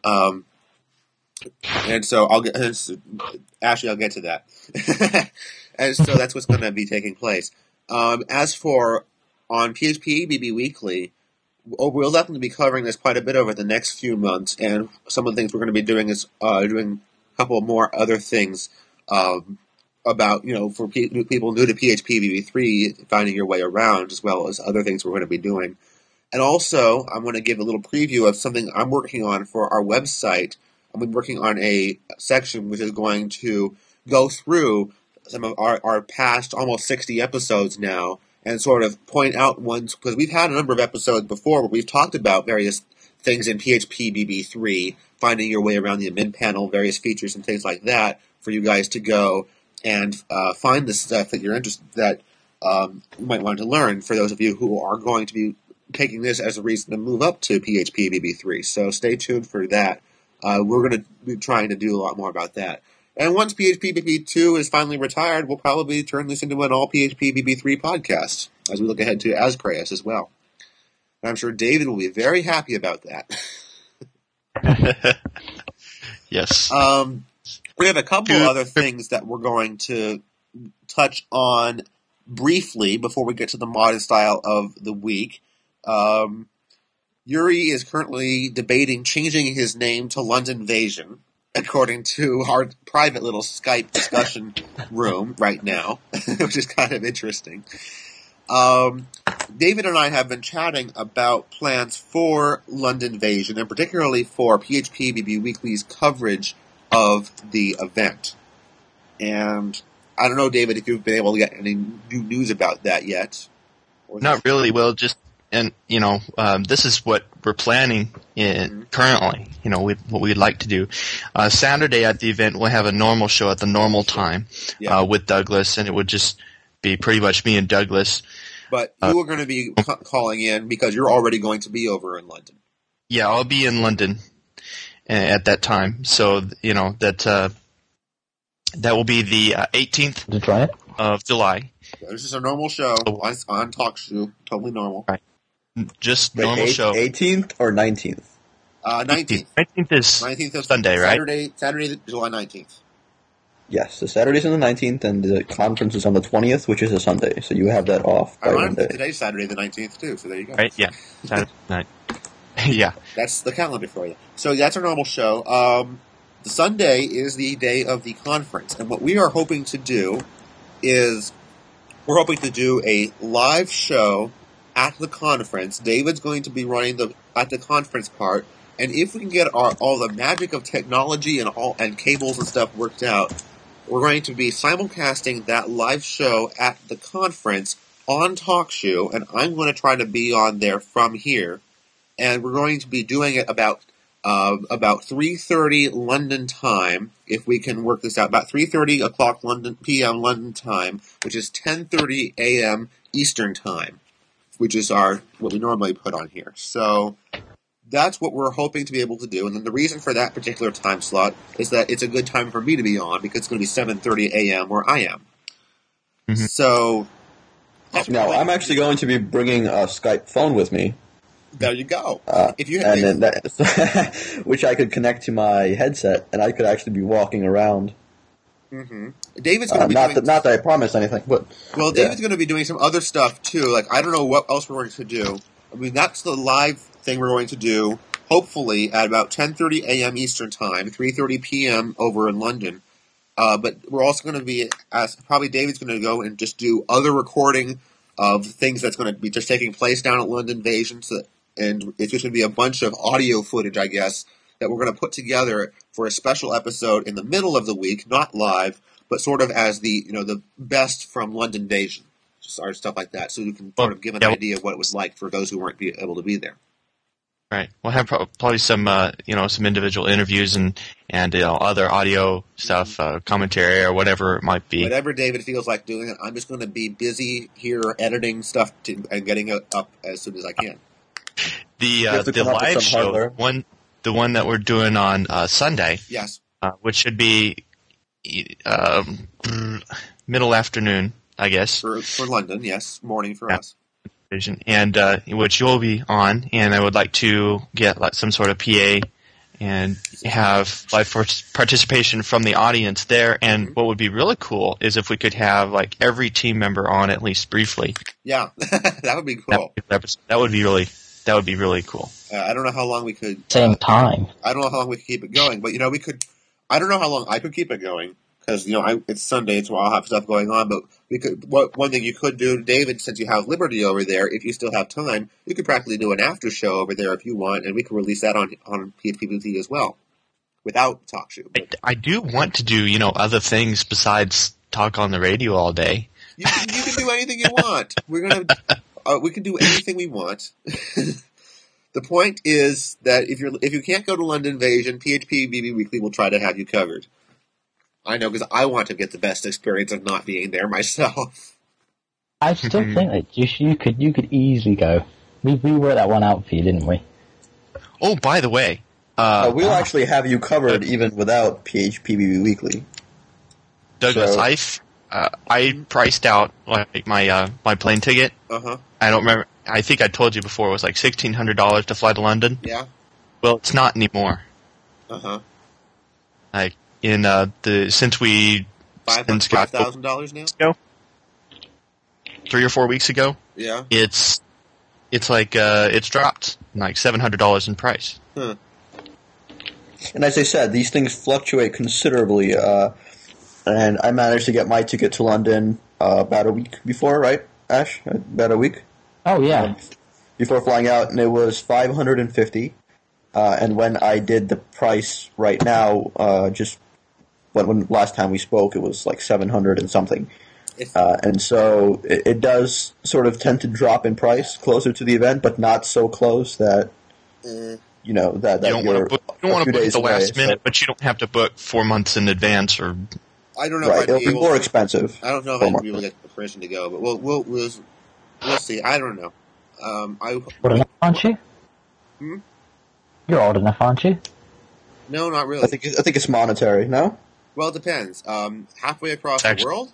I'll get to that. And so that's what's going to be taking place. As for on PHP BB Weekly, we'll definitely be covering this quite a bit over the next few months, and some of the things we're going to be doing is doing a couple more other things about, for people new to PHP BB3, finding your way around, as well as other things we're going to be doing. And also, I'm going to give a little preview of something I'm working on for our website. I've been working on a section which is going to go through some of our past almost 60 episodes now and sort of point out ones, because we've had a number of episodes before where we've talked about various things in PHP BB3, finding your way around the admin panel, various features and things like that for you guys to go and find the stuff that you're interested you might want to learn for those of you who are going to be taking this as a reason to move up to PHP BB3. So stay tuned for that. We're going to be trying to do a lot more about that. And once PHP BB2 is finally retired, we'll probably turn this into an all PHP BB3 podcast as we look ahead to Ascreus as well. And I'm sure David will be very happy about that. Yes. We have a couple other things that we're going to touch on briefly, before we get to the mod style of the week, Yuri is currently debating changing his name to Londonvasion, according to our private little Skype discussion room right now, which is kind of interesting. David and I have been chatting about plans for Londonvasion, and particularly for PHP BB Weekly's coverage of the event. And I don't know, David, if you've been able to get any new news about that yet. Not really. Well, just, and, this is what we're planning currently, what we'd like to do. Saturday at the event, we'll have a normal show at the normal time with Douglas, and it would just be pretty much me and Douglas. But you are going to be calling in because you're already going to be over in London. Yeah, I'll be in London at that time. So, that will be the 18th of July. Yeah, this is a normal show on TalkShoe. Totally normal. Right. Just normal show. 18th or 19th? 19th. 19th is Sunday, right? Saturday, July 19th. Yes, the Saturday's on the 19th, and the conference is on the 20th, which is a Sunday, so you have that off by one day. Today's Saturday the 19th, too, so there you go. Right, yeah. Saturday night. Yeah. That's the calendar for you. So that's our normal show. The Sunday is the day of the conference, and what we are hoping to do is we're hoping to do a live show at the conference. David's going to be running at the conference part, and if we can get all the magic of technology and cables and stuff worked out, we're going to be simulcasting that live show at the conference on TalkShoe, and I'm going to try to be on there from here. And we're going to be doing it about 3:30 London time, if we can work this out. About 3:30 o'clock p.m. London time, which is 10:30 a.m. Eastern time, which is what we normally put on here. So that's what we're hoping to be able to do. And then the reason for that particular time slot is that it's a good time for me to be on because it's going to be 7:30 a.m. where I am. Mm-hmm. So now I'm actually going to be bringing a Skype phone with me. There you go. If you which I could connect to my headset, and I could actually be walking around. Mm-hmm. David's going to be not that I promised anything, but David's going to be doing some other stuff too. Like I don't know what else we're going to do. I mean, that's the live thing we're going to do. Hopefully at about 10:30 a.m. Eastern time, 3:30 p.m. over in London. But we're also going to be probably David's going to go and just do other recording of things that's going to be just taking place down at Londonvasion. And it's just going to be a bunch of audio footage, I guess, that we're going to put together for a special episode in the middle of the week, not live, but sort of as the best from Londonvasion, just our stuff like that, so you can sort of give an idea of what it was like for those who weren't able to be there. Right. We'll have probably some some individual interviews and other audio stuff, commentary or whatever it might be. Whatever David feels like doing it, I'm just going to be busy here editing stuff and getting it up as soon as I can. The live show, the one that we're doing on Sunday, yes, which should be middle afternoon, I guess. For London, yes, morning for us. And which you'll be on, and I would like to get some sort of PA and have live participation from the audience there. And what would be really cool is if we could have every team member on at least briefly. Yeah, that would be cool. That would be really cool. I don't know how long we could. Same time. I don't know how long we could keep it going, but we could. I don't know how long I could keep it going because it's Sunday, so I'll have stuff going on. But we could. One thing you could do, David, since you have Liberty over there, if you still have time, you could practically do an after show over there if you want, and we could release that on PHPBT as well, without TalkShoe. I do want to do other things besides talk on the radio all day. You can do anything you want. We're gonna. We can do anything we want. The point is that if you can't go to Londonvasion, PHP BB Weekly will try to have you covered. I know because I want to get the best experience of not being there myself. I still think that you could easily go. We worked that one out for you, didn't we? Oh, by the way, we'll actually have you covered even without PHP BB Weekly. Douglas, I priced out my plane ticket. Uh-huh. I don't remember. I think I told you before it was $1,600 to fly to London. Yeah. Well, it's not anymore. Uh-huh. Since we $5,000 now. 3 or 4 weeks ago. Yeah. It's like it's dropped like $700 in price. Huh. And as I said, these things fluctuate considerably. And I managed to get my ticket to London about a week before, right, Ash? About a week? Oh, yeah. Before flying out, and it was $550. And when I did the price right now, just when last time we spoke, it was like 700 and something. And so it does sort of tend to drop in price closer to the event, but not so close that that you don't want to book at the last minute, but you don't have to book 4 months in advance or. I don't know. Right, it'll be more expensive. I don't know if I'd be able to get permission to go, but we'll see. I don't know. Old enough, aren't you? Hmm? You're old enough, aren't you? No, not really. I think it's monetary. No. Well, it depends. Halfway across the world.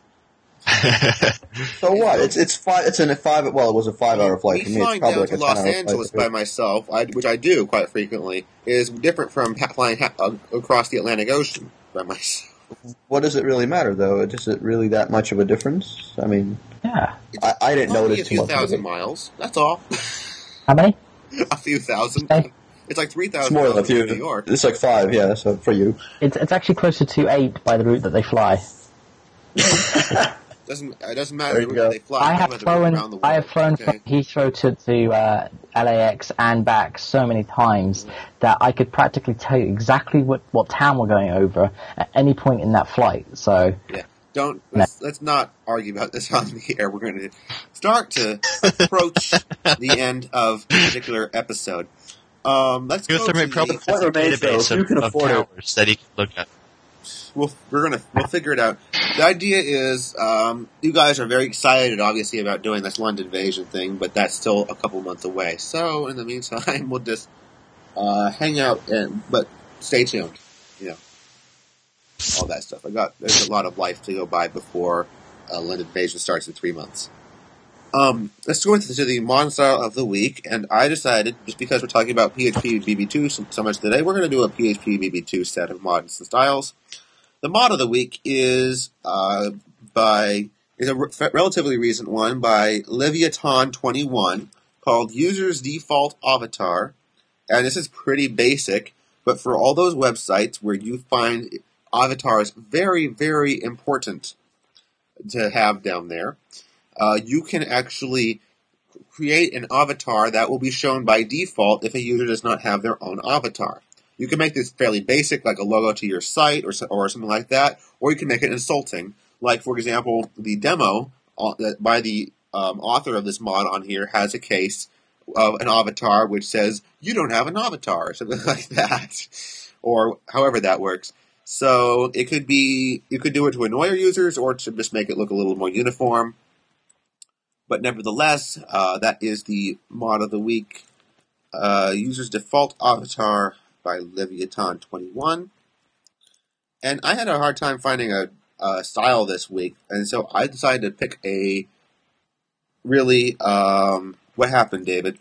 So what? It's 5. It's in a 5. Well, it was a 5-hour flight for me. Flying down to Los Angeles by myself, which I do quite frequently, is different from flying across the Atlantic Ocean by myself. What does it really matter, though? Is it really that much of a difference? I mean, yeah. I didn't notice too much. A few thousand miles. That's all. How many? A few thousand. Okay. It's like 3,000. It's more than a few. New York. It's like 5, yeah. So for you, it's actually closer to 8 by the route that they fly. It doesn't matter the route they fly. I have flown from Heathrow to LAX and back so many times that I could practically tell you exactly what town we're going over at any point in that flight. So yeah, let's not argue about this on the air. We're going to start to approach the end of the particular episode. Let's go to probably has a database of towers that he can look at. We'll figure it out. The idea is, you guys are very excited, obviously, about doing this London Invasion thing, but that's still a couple months away. So, in the meantime, we'll just hang out, but stay tuned. You know, all that stuff. There's a lot of life to go by before London Invasion starts in 3 months. Let's go into the mod style of the week, and I decided, just because we're talking about PHP BB2 so much today, we're going to do a PHP BB2 set of mods and styles. The mod of the week is a relatively recent one by Leviathan21 called User's Default Avatar. And this is pretty basic, but for all those websites where you find avatars very, very important to have down there, you can actually create an avatar that will be shown by default if a user does not have their own avatar. You can make this fairly basic, like a logo to your site or something like that, or you can make it insulting. Like, for example, the demo by the author of this mod on here has a case of an avatar which says, "You don't have an avatar," or something like that, or however that works. So it could be, you could do it to annoy your users or to just make it look a little more uniform. But nevertheless, that is the mod of the week. User's Default Avatar by Leviathan21. And I had a hard time finding a style this week, and so I decided to pick a really, what happened, David?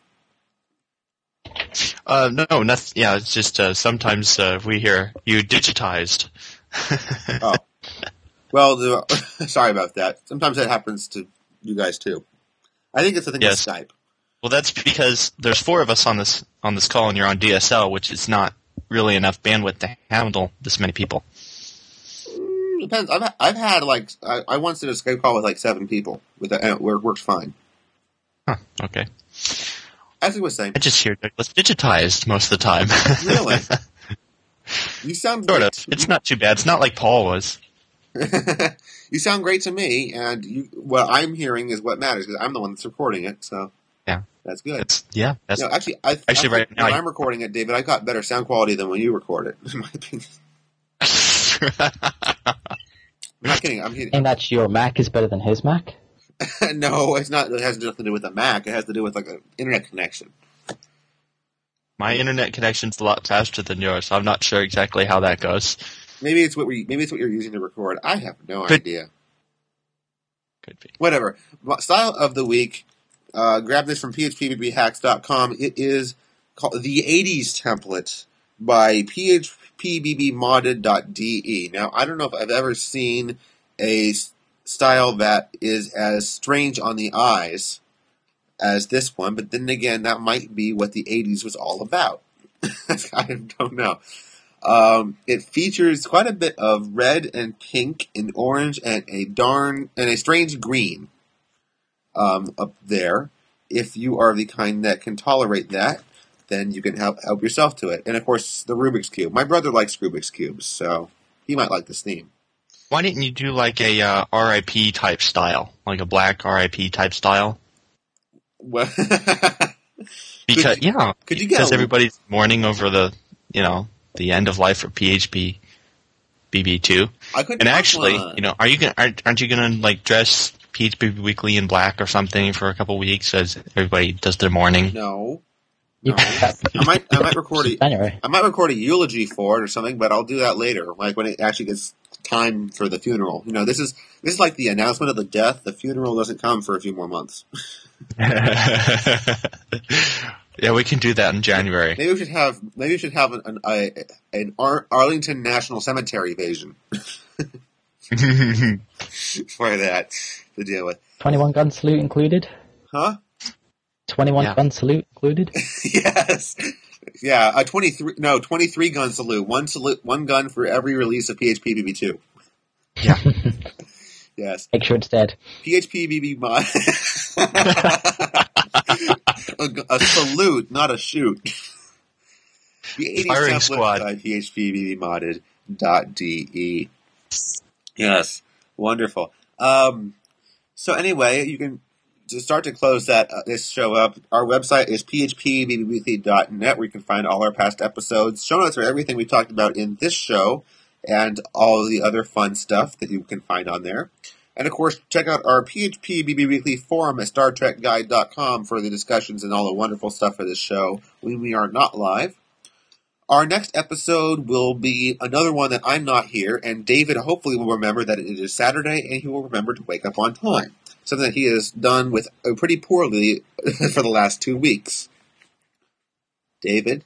No, nothing. Yeah, it's just sometimes we hear you digitized. Oh. Well, sorry about that. Sometimes that happens to you guys too. I think it's a thing with Skype. Well, that's because there's 4 of us on this call, and you're on DSL, which is not really enough bandwidth to handle this many people. Depends. I've had I once did a Skype call with like 7 people and it worked fine. Huh. Okay. As I was saying, I just hear Douglas digitized most of the time. Really? You sound sort of. It's not too bad. It's not like Paul was. You sound great to me, and what I'm hearing is what matters because I'm the one that's recording it. So yeah, that's good. That's actually, right now when I'm recording it, David, I got better sound quality than when you record it. In my opinion. I'm not kidding. I'm kidding. And that your Mac is better than his Mac? No, it's not. It has nothing to do with the Mac. It has to do with like an internet connection. My internet connection's a lot faster than yours, so I'm not sure exactly how that goes. Maybe it's what you're using to record. I have no idea. Could be. Whatever. Style of the week. Grab this from phpbbhacks.com. It is called the 80s template by phpbbmodded.de. Now, I don't know if I've ever seen a style that is as strange on the eyes as this one, but then again, that might be what the 80s was all about. I don't know. It features quite a bit of red and pink and orange and a strange green up there. If you are the kind that can tolerate that, then you can help yourself to it. And of course, the Rubik's Cube. My brother likes Rubik's Cubes, so he might like this theme. Why didn't you do like a RIP type style, like a black RIP type style? Well, because everybody's mourning over the end of life for PHP BB2. And actually, aren't you gonna like dress PHP Weekly in black or something for a couple weeks as everybody does their mourning? No. I might record a eulogy for it or something, but I'll do that later, like when it actually gets time for the funeral. This is like the announcement of the death. The funeral doesn't come for a few more months. Yeah, we can do that in January. Maybe we should have an Arlington National Cemetery invasion for that to deal with. 21 gun salute included? Huh? 21 gun salute included? Yes. Yeah, 23 gun salute. One gun for every release of PHP BB2. Yeah. Yes. Make sure it's dead. PHP BB mod. a salute, not a shoot. The 80s Firing squad. By PHP BB modded.de. Yes. Wonderful. So anyway, you can to start to close this show up. Our website is phpbbweekly.net, where you can find all our past episodes, show notes for everything we talked about in this show, and all the other fun stuff that you can find on there. And of course, check out our PHP BB Weekly forum at StarTrekGuide.com for the discussions and all the wonderful stuff for this show when we are not live. Our next episode will be another one that I'm not here, and David hopefully will remember that it is Saturday, and he will remember to wake up on time. Something that he has done with pretty poorly for the last 2 weeks. David?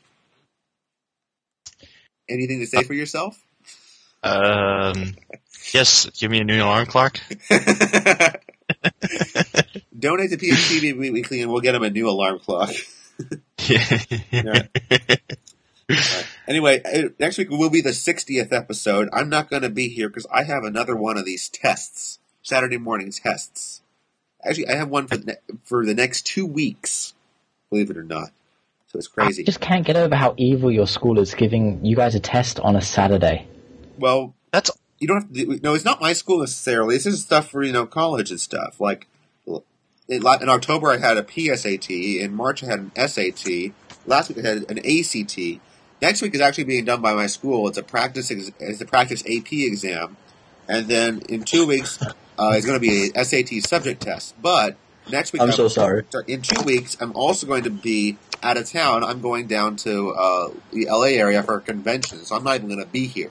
Anything to say for yourself? Yes, give me a new alarm clock. Donate to PHP Weekly and we'll get him a new alarm clock. Right. Anyway, next week will be the 60th episode. I'm not going to be here because I have another one of these tests. Saturday morning tests. Actually, I have one for the next 2 weeks, believe it or not. So it's crazy. I just can't get over how evil your school is giving you guys a test on a Saturday. Well, you don't have to do. No, it's not my school necessarily. This is stuff for college and stuff. Like in October, I had a PSAT. In March, I had an SAT. Last week, I had an ACT. Next week is actually being done by my school. It's a practice AP exam, and then in 2 weeks. It's going to be a SAT subject test. But next week... I'm so sorry. In 2 weeks, I'm also going to be out of town. I'm going down to the LA area for a convention, so I'm not even going to be here.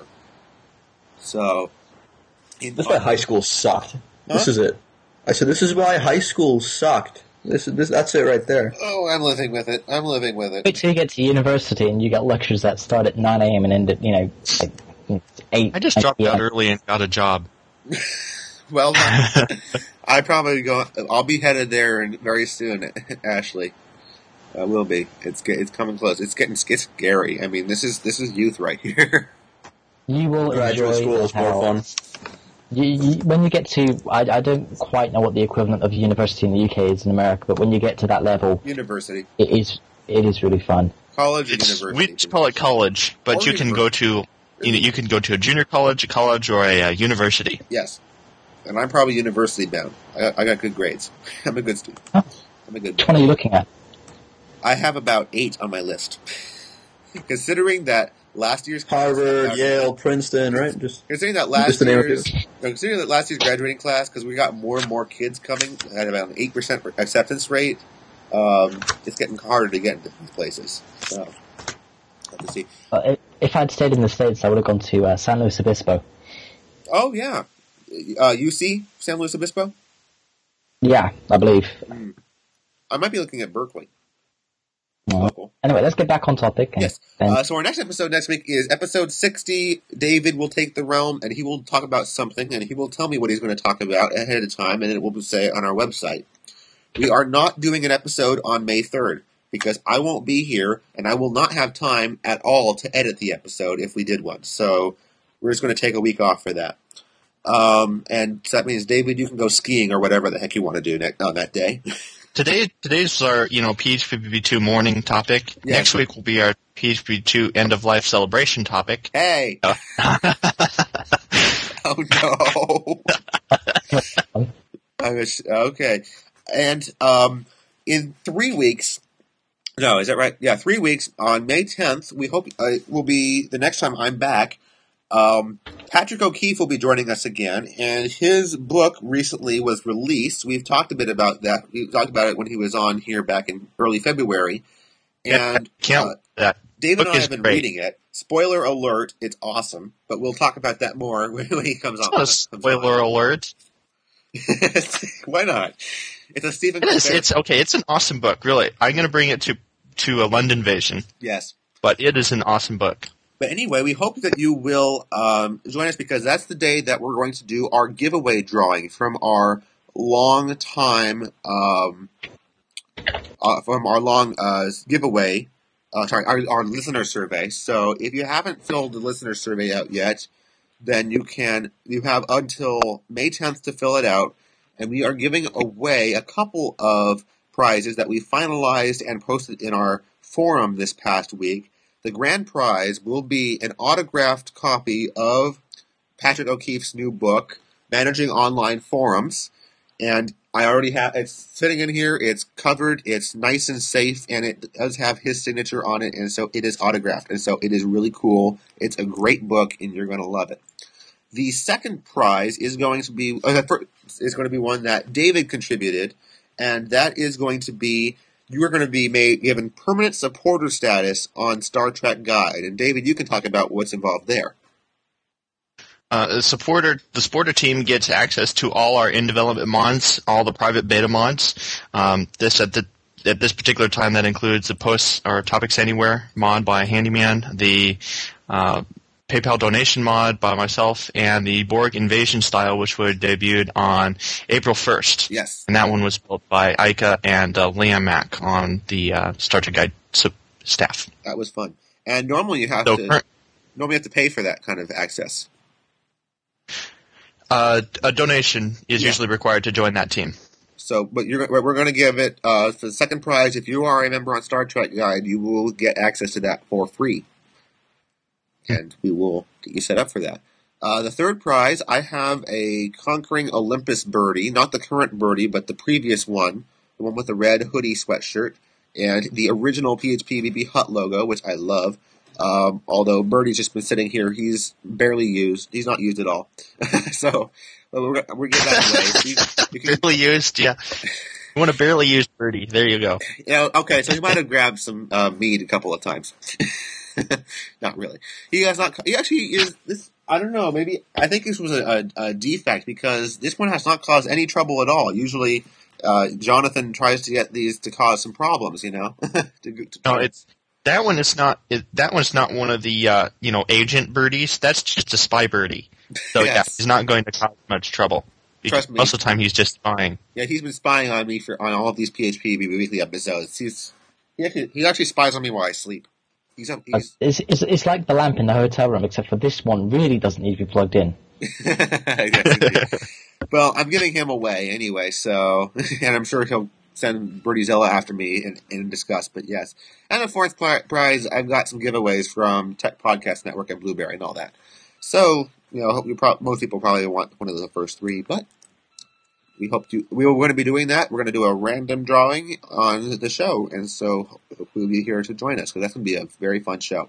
So... That's why high school sucked. Huh? This is it. I said, this is why high school sucked. That's it right there. Oh, I'm living with it. Wait till you get to university and you get lectures that start at 9 a.m. and end at, like 8. I just dropped out early and got a job. Well, I'll be headed there very soon, Ashley. I will be. It's coming close. It's getting scary. I mean, this is youth right here. You will graduate school is more fun. When you get to, I don't quite know what the equivalent of university in the UK is in America, but when you get to that level, university, it is really fun. College and university. We just call it college, but you can go to a junior college, a college, or a university. Yes. And I'm probably university bound. I got good grades. I'm a good student. Huh. Which one are you looking at? I have about 8 on my list. Considering that last year's Harvard, Yale, Princeton, right? Considering that last year's graduating class, because we got more and more kids coming, at about an 8% acceptance rate. It's getting harder to get into these places. So, have to see. If I'd stayed in the States, I would have gone to San Luis Obispo. Oh yeah. UC, San Luis Obispo? Yeah, I believe. I might be looking at Berkeley. Local. Anyway, let's get back on topic. Yes. So our next episode next week is episode 60. David will take the realm, and he will talk about something, and he will tell me what he's going to talk about ahead of time, and then it will say on our website. We are not doing an episode on May 3rd, because I won't be here, and I will not have time at all to edit the episode if we did one. So we're just going to take a week off for that. And so that means, David, you can go skiing or whatever the heck you want to do on that day. Today's our PHP 2 morning topic. Yes. Next week will be our PHP 2 end of life celebration topic. Hey! Oh no! Okay, and in 3 weeks. No, is that right? Yeah, 3 weeks on May 10th. We hope will be the next time I'm back. Patrick O'Keefe will be joining us again, and his book recently was released. We've talked a bit about that. We talked about it when he was on here back in early February. And David and I have been reading it. Spoiler alert, it's awesome, but we'll talk about that more when he comes on. Spoiler alert. Why not? It's a Stephen King. It's okay. It's an awesome book, really. I'm going to bring it to a London Vision. Yes. But it is an awesome book. But anyway, we hope that you will join us, because that's the day that we're going to do our giveaway drawing from our long time giveaway. Our listener survey. So if you haven't filled the listener survey out yet, then you have until May 10th to fill it out, and we are giving away a couple of prizes that we finalized and posted in our forum this past week. The grand prize will be an autographed copy of Patrick O'Keefe's new book, Managing Online Forums, and I already have it's sitting in here. It's covered. It's nice and safe, and it does have his signature on it, and so it is autographed, and so it is really cool. It's a great book, and you're going to love it. The second prize is going to be one that David contributed, and that is going to be. You are going to be given permanent supporter status on Star Trek Guide. And David, you can talk about what's involved there. The supporter team gets access to all our in-development mods, all the private beta mods. At this particular time, that includes the Posts or Topics Anywhere mod by Handyman, the PayPal donation mod by myself, and the Borg Invasion style, which would debuted on April 1st. Yes. And that one was built by Ika and Liam Mack on the Star Trek Guide staff. That was fun. And normally you have to pay for that kind of access. A donation is usually required to join that team. So, but we're going to give it for the second prize. If you are a member on Star Trek Guide, you will get access to that for free. And we will get you set up for that. The third prize, I have a Conquering Olympus birdie, not the current birdie, but the previous one, the one with the red hoodie sweatshirt, and the original PHP Hut logo, which I love. Although Birdie's just been sitting here, he's barely used. He's not used at all. So we're giving that away. Barely used, yeah. You want a barely used Birdie. There you go. Yeah, okay, so he might have grabbed some mead a couple of times. Not really. He actually is this. I don't know. Maybe I think this was a defect, because this one has not caused any trouble at all. Usually, Jonathan tries to get these to cause some problems. No, that one is not. That one's not one of the agent birdies. That's just a spy birdie. So yes. Yeah, he's not going to cause much trouble. Trust me. Most of the time, he's just spying. Yeah, he's been spying on me on all of these PHP weekly episodes. He actually spies on me while I sleep. It's like the lamp in the hotel room, except for this one really doesn't need to be plugged in. Yes, well, I'm giving him away anyway, so, and I'm sure he'll send Birdie Zilla after me in disgust, but yes. And the fourth prize, I've got some giveaways from Tech Podcast Network and Blueberry and all that. So, most people probably want one of the first three, but we were going to be doing that. We're going to do a random drawing on the show, and so we'll be here to join us, because that's going to be a very fun show.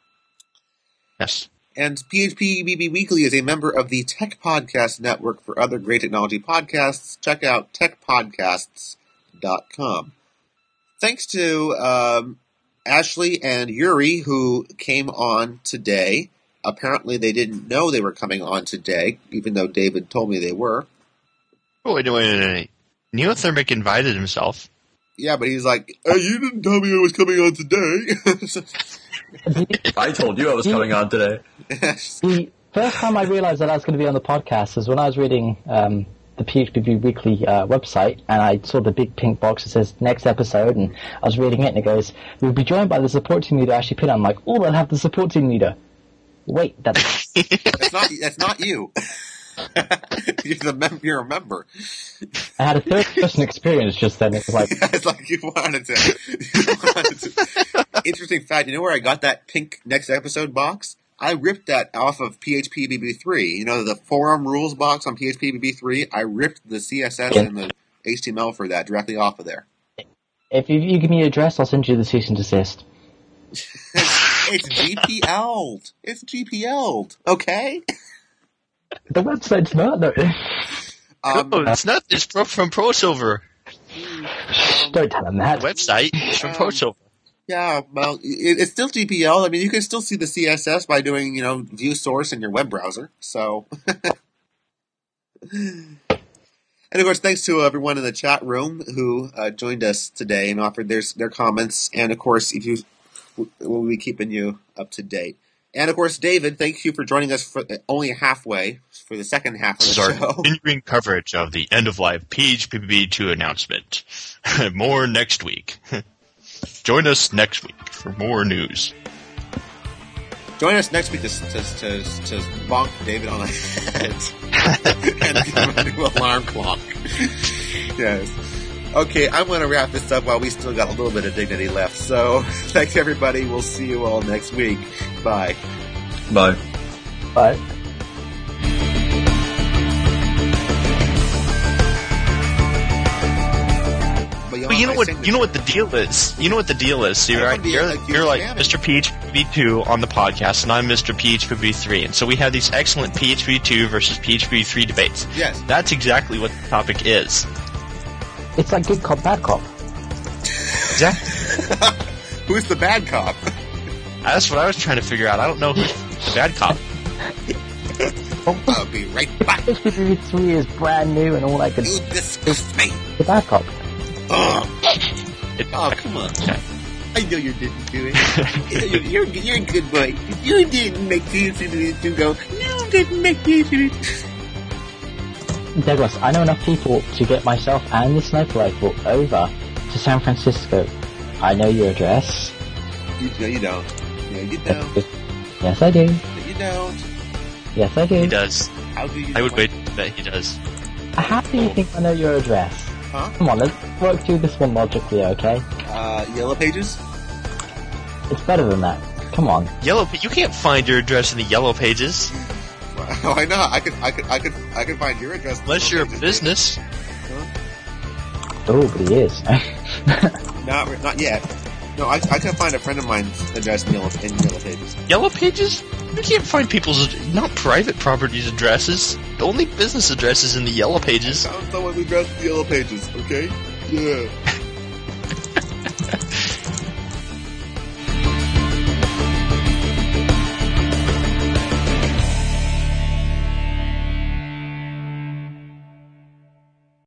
Yes. And PHP BB Weekly is a member of the Tech Podcast Network. For other great technology podcasts, check out techpodcasts.com. Thanks to Ashley and Yuri, who came on today. Apparently they didn't know they were coming on today, even though David told me they were. Wait. Neothermic invited himself. Yeah, but he's like, hey, you didn't tell me I was coming on today. I told you I was coming on today. The first time I realized that I was going to be on the podcast is when I was reading the PHP Weekly website, and I saw the big pink box that says next episode, and I was reading it, and it goes, we'll be joined by the support team leader, Ashley Pinner. I'm like, oh, they'll have the support team leader. Wait, that's not you. You're a member. I had a third-person experience just then. It was like, yeah, it's like you wanted to. Interesting fact. You know where I got that pink next episode box? I ripped that off of PHP BB3. You know, the forum rules box on PHP BB3? I ripped the CSS and the HTML for that directly off of there. If you give me your address, I'll send you the cease and desist. It's GPL'd. It's GPL'd. Okay? The website's not, though. No, it's not. It's from ProSilver. Don't tell them that. The website is from ProSilver. Yeah, well, it's still GPL. I mean, you can still see the CSS by doing, view source in your web browser. So, and of course, thanks to everyone in the chat room who joined us today and offered their comments. And of course, we'll be keeping you up to date. And of course, David, thank you for joining us for only halfway for the second half of the show. Continuing coverage of the end of life PHPBB2 announcement. More next week. Join us next week for more news. Join us next week to bonk David on the head and give him a new alarm clock. Yes. Okay, I'm going to wrap this up while we still got a little bit of dignity left. So, thanks everybody. We'll see you all next week. Bye. Bye. Bye. Well, you know what the deal is. You know what the deal is. See, right? You're like Mr. PHP2 on the podcast, and I'm Mr. PHP3, and so we have these excellent PHP2 versus PHP3 debates. Yes. That's exactly what the topic is. It's like good cop, bad cop. Exactly. Who's the bad cop? That's what I was trying to figure out. I don't know who's the bad cop. I'll be right back. PHP3 is brand new and all I can... You disgust me. The bad cop. Oh, come on. I know you didn't do it. You're a good boy. You didn't make PHP2 go, you didn't make PHP2. Douglas, I know enough people to get myself and the sniper rifle over to San Francisco. I know your address. No, you don't. No, you don't. Yes, I do. No, you don't. Yes, I do. He does. How do you? I would wait that he does. How do you think I know your address? Huh? Come on, let's work through this one logically, okay? Yellow Pages? It's better than that. Come on. You can't find your address in the Yellow Pages. Why not? I could find your address. Unless you're a business. Huh? Oh, but he is. Not yet. No, I can find a friend of mine's address in Yellow Pages. Yellow Pages? You can't find people's, not private properties addresses. Only business addresses in the Yellow Pages. I found someone's address in the Yellow Pages, okay? Yeah.